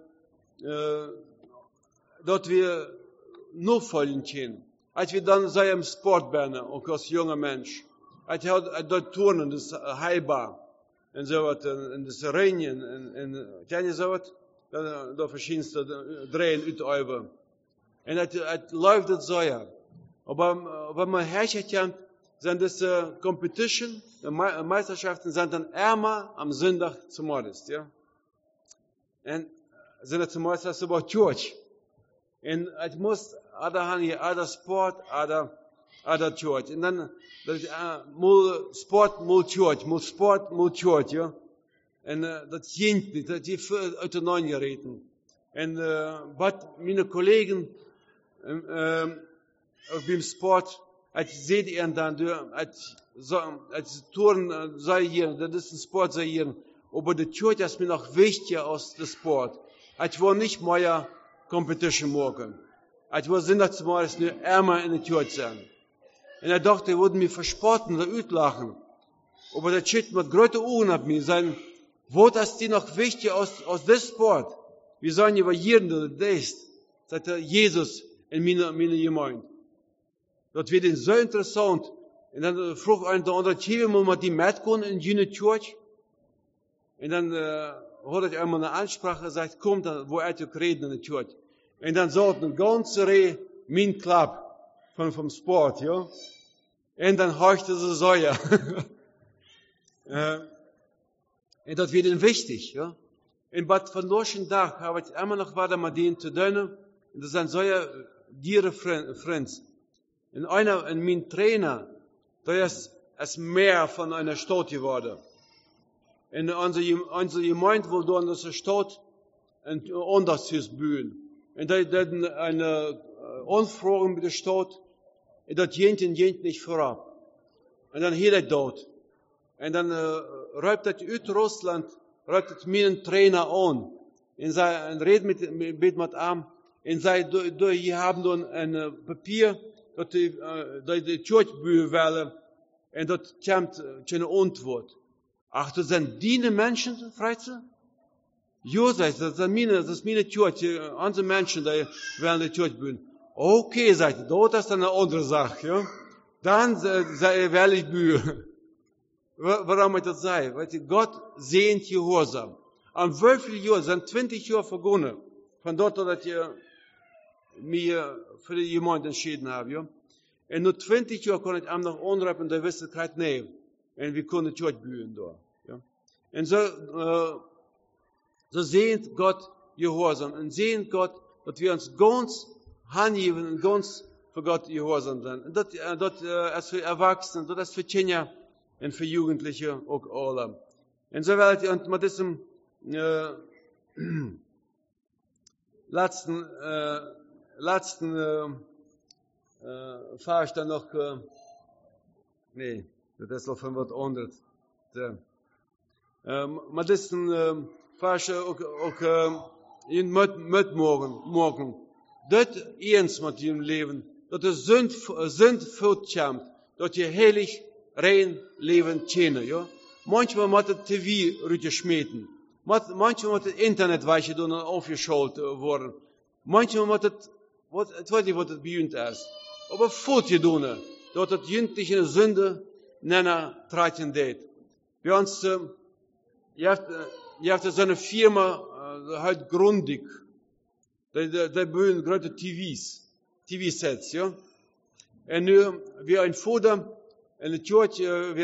dort wir nur folgen können. Als wir dann sei im Sport bin, auch als junger Mensch. Als dort turnen, das ist heilbar. Und so was, in das Rennen, und kennt ihr so was? Da verschiedenste Drehen uitüben. Und es läuft das so, ja. Aber wenn man herrscht, sind das Competition, Meisterschaften sind dann ärmer am Sonntag zum Mordest, ja. Und Sonntag zum Mordest ist aber Church. Und es muss, ada Sport, ada Church. Und dann, mul Sport, mul Church, mul Sport, mul Church, ja. Und das ging nicht, das die für Autonomie reden. Und was meine Kollegen beim Sport, als seht ihr dann, als Touren sei hier, das ist ein Sport sei hier, aber die Church ist mir noch wichtiger als der Sport. Ich will nicht mehr Competition machen. Ich will Sonntag zum Morgen nur ärmer in der Church sein. Und er dachte, er würde mich versporten oder utlachen. Aber der Chit mit großen Augen auf mich sein, wo das die noch wichtiger aus dem Sport? Wir sollen über jeden, der das ist, sagt Jesus in meiner Gemeinde. Das wird so interessant. Und dann frug einer der andere, wir mal die mitgehen in jene Church. Und dann hat er einmal eine Ansprache gesagt, kommt dann, wo er reden in der Church. Und dann sagt eine ganze Reihe, mein Club vom Sport, ja. Und dann horchte sie so, ja. Und das wird ihnen wichtig, ja. Und was von solchen Tag habe ich immer noch weiter mit denen zu tun. Und das sind solche dear friends. Und mein Trainer, der ist mehr von einer Stadt geworden. Und unsere Gemeinde wollte in dieser Stadt ein anderes bauen. Und da hatten eine Anfrage mit der Stadt, und das ging nicht vorab. Und dann hielt er dort. Und dann räumt das aus Russland, räumt das meinen Trainer an. Und redet mit ihm. Und sagt, hier haben dann ein Papier, dat die Church wollen. Und das kommt keine Antwort. Ach, das sind die Menschen, Freizeit? Ja, sagt das ist meine Church, unsere Menschen, die wollen die Church bauen. Okay, sagt das ist eine andere Sache, ja. Dann will ich bauen. Warum ich das sage? Weil Gott sehnt Gehorsam. Am 12. Jahr sind 20 Jahre vergangen, von dort, dass ich mir für die Gemeinde entschieden habe, ja. Und nur 20 Jahre konnte ich ihm noch anrufen und der wusste gerade, nee. Und wir konnten die Church bauen da, ja. Und so sehnt Gott Gehorsam und sehnt Gott, dass wir uns ganz hingeben und ganz für Gott gehorsam sein. Und das ist für Erwachsene, das ist für Kinder und für Jugendliche auch alle. Und so wird und mit diesem letzten fahre ich dann noch, nee, das ist noch von was anderes. Mit diesem fahre ich auch mit morgen. Das eins mit ihrem Leben, dass es Sünd fortkommt, dass ihr heilig, rein Leben kennen, ja. Manchmal muss das TV rüberschmieden. Manchmal muss das Internet weiche dann aufgeschaltet worden. Manchmal muss das, ich weiß nicht, was das beginnt ist. Aber fortgedun, dass das jüngliche Sünde nennen, treten geht. Bei uns, ihr habt so eine Firma, halt Grundig. Die bauen große TV-Sets, ja. Und nu, wir ein Vater, in der Church,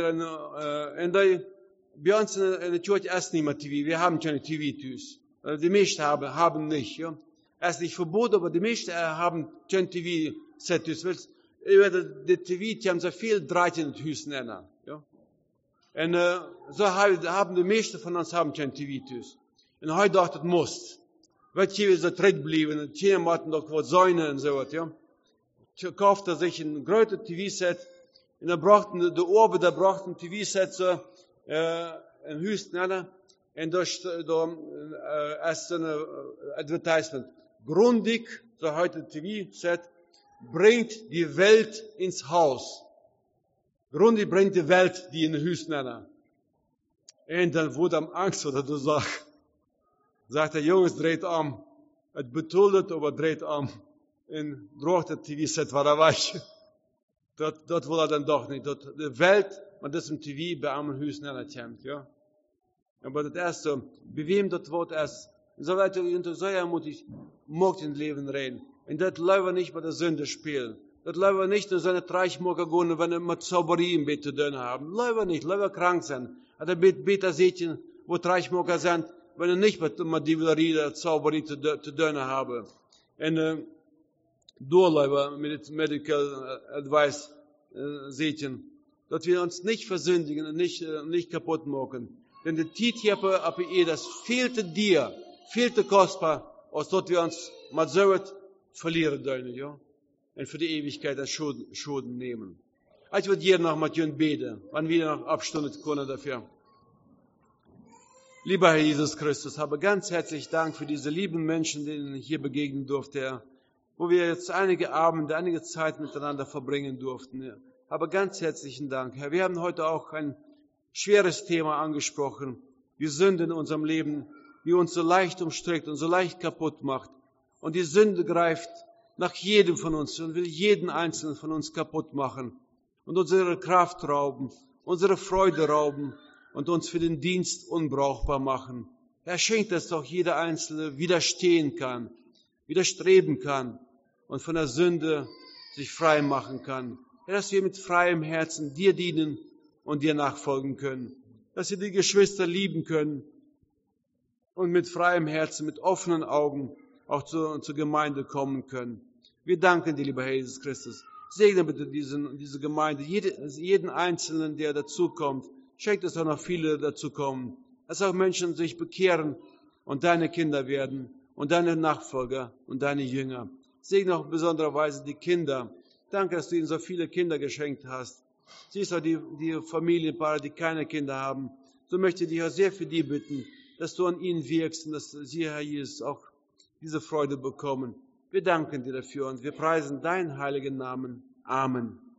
bei uns in der Church ist nicht mehr TV. Wir haben keine TV-Tüs. Die meisten haben nicht, ja. Es ist nicht verboten, aber die meisten haben kein TV-Set-Tüs. Die TV, die haben so viel 13 Tüs nennen, ja. Und so haben die meisten von uns kein TV-Tüs. Und heute dachte ich, muss. Weil hier so zurückbleiben, und hier mussten doch was sein und so was, ja. Kaufte sich ein großes TV-Set, und da brachten die Arbeiter ein TV-Set so, in Houston, und da ist so ein Advertisement. Grundig, so heute TV-Set, bringt die Welt ins Haus. Grundig bringt die Welt, die in Houston. Und dann wurde am Angst, oder du sagst, sagt der Jungs, dreht am. Es betont, aber dreht am. Und droht das TV-Set war da weich. Das will dann doch nicht. Die Welt, mit diesem TV bei einem Hüsten anerkennt, ja. Aber das erste, bei wem das Wort ist, so weiter, und so ermutigt, mag in Leben rein. Und das leider nicht bei der Sünde spielen. Das leider nicht in seine Treichmorgen gehen, wenn wir mit Zauberie im Bett zu tun haben. Leider nicht, leider krank sein. Aber beter seht, wo Treichmorgen sind, wenn ich nicht mit Divilerie oder Zauberie zu tun habe. Und durchleiber mit Medical Advice sehen, dass wir uns nicht versündigen und nicht kaputt machen. Denn die Tiet ab das fehlte dir, fehlte kostbar, als dass wir uns mit so verlieren dürfen, ja. Und für die Ewigkeit das Schulden nehmen. Ich würde hier noch mit Ihnen beten, wann wir noch abstunden können dafür. Lieber Herr Jesus Christus, habe ganz herzlichen Dank für diese lieben Menschen, denen ich hier begegnen durfte, Herr, wo wir jetzt einige Abende, einige Zeit miteinander verbringen durften. Herr. Aber ganz herzlichen Dank, Herr. Wir haben heute auch ein schweres Thema angesprochen, die Sünde in unserem Leben, die uns so leicht umstrickt und so leicht kaputt macht. Und die Sünde greift nach jedem von uns und will jeden Einzelnen von uns kaputt machen und unsere Kraft rauben, unsere Freude rauben und uns für den Dienst unbrauchbar machen. Herr, schenkt, dass doch jeder Einzelne widerstehen kann, widerstreben kann und von der Sünde sich frei machen kann. Herr, dass wir mit freiem Herzen dir dienen und dir nachfolgen können. Dass wir die Geschwister lieben können und mit freiem Herzen, mit offenen Augen auch zur Gemeinde kommen können. Wir danken dir, lieber Herr Jesus Christus. Segne bitte diese Gemeinde, jeden Einzelnen, der dazukommt. Schenkt, dass auch noch viele dazukommen. Dass auch Menschen sich bekehren und deine Kinder werden und deine Nachfolger und deine Jünger. Segne auch in besonderer Weise die Kinder. Danke, dass du ihnen so viele Kinder geschenkt hast. Siehst auch die Familienpaare, die keine Kinder haben. So möchte ich dich auch sehr für die bitten, dass du an ihnen wirkst und dass sie, Herr Jesus, auch diese Freude bekommen. Wir danken dir dafür und wir preisen deinen heiligen Namen. Amen.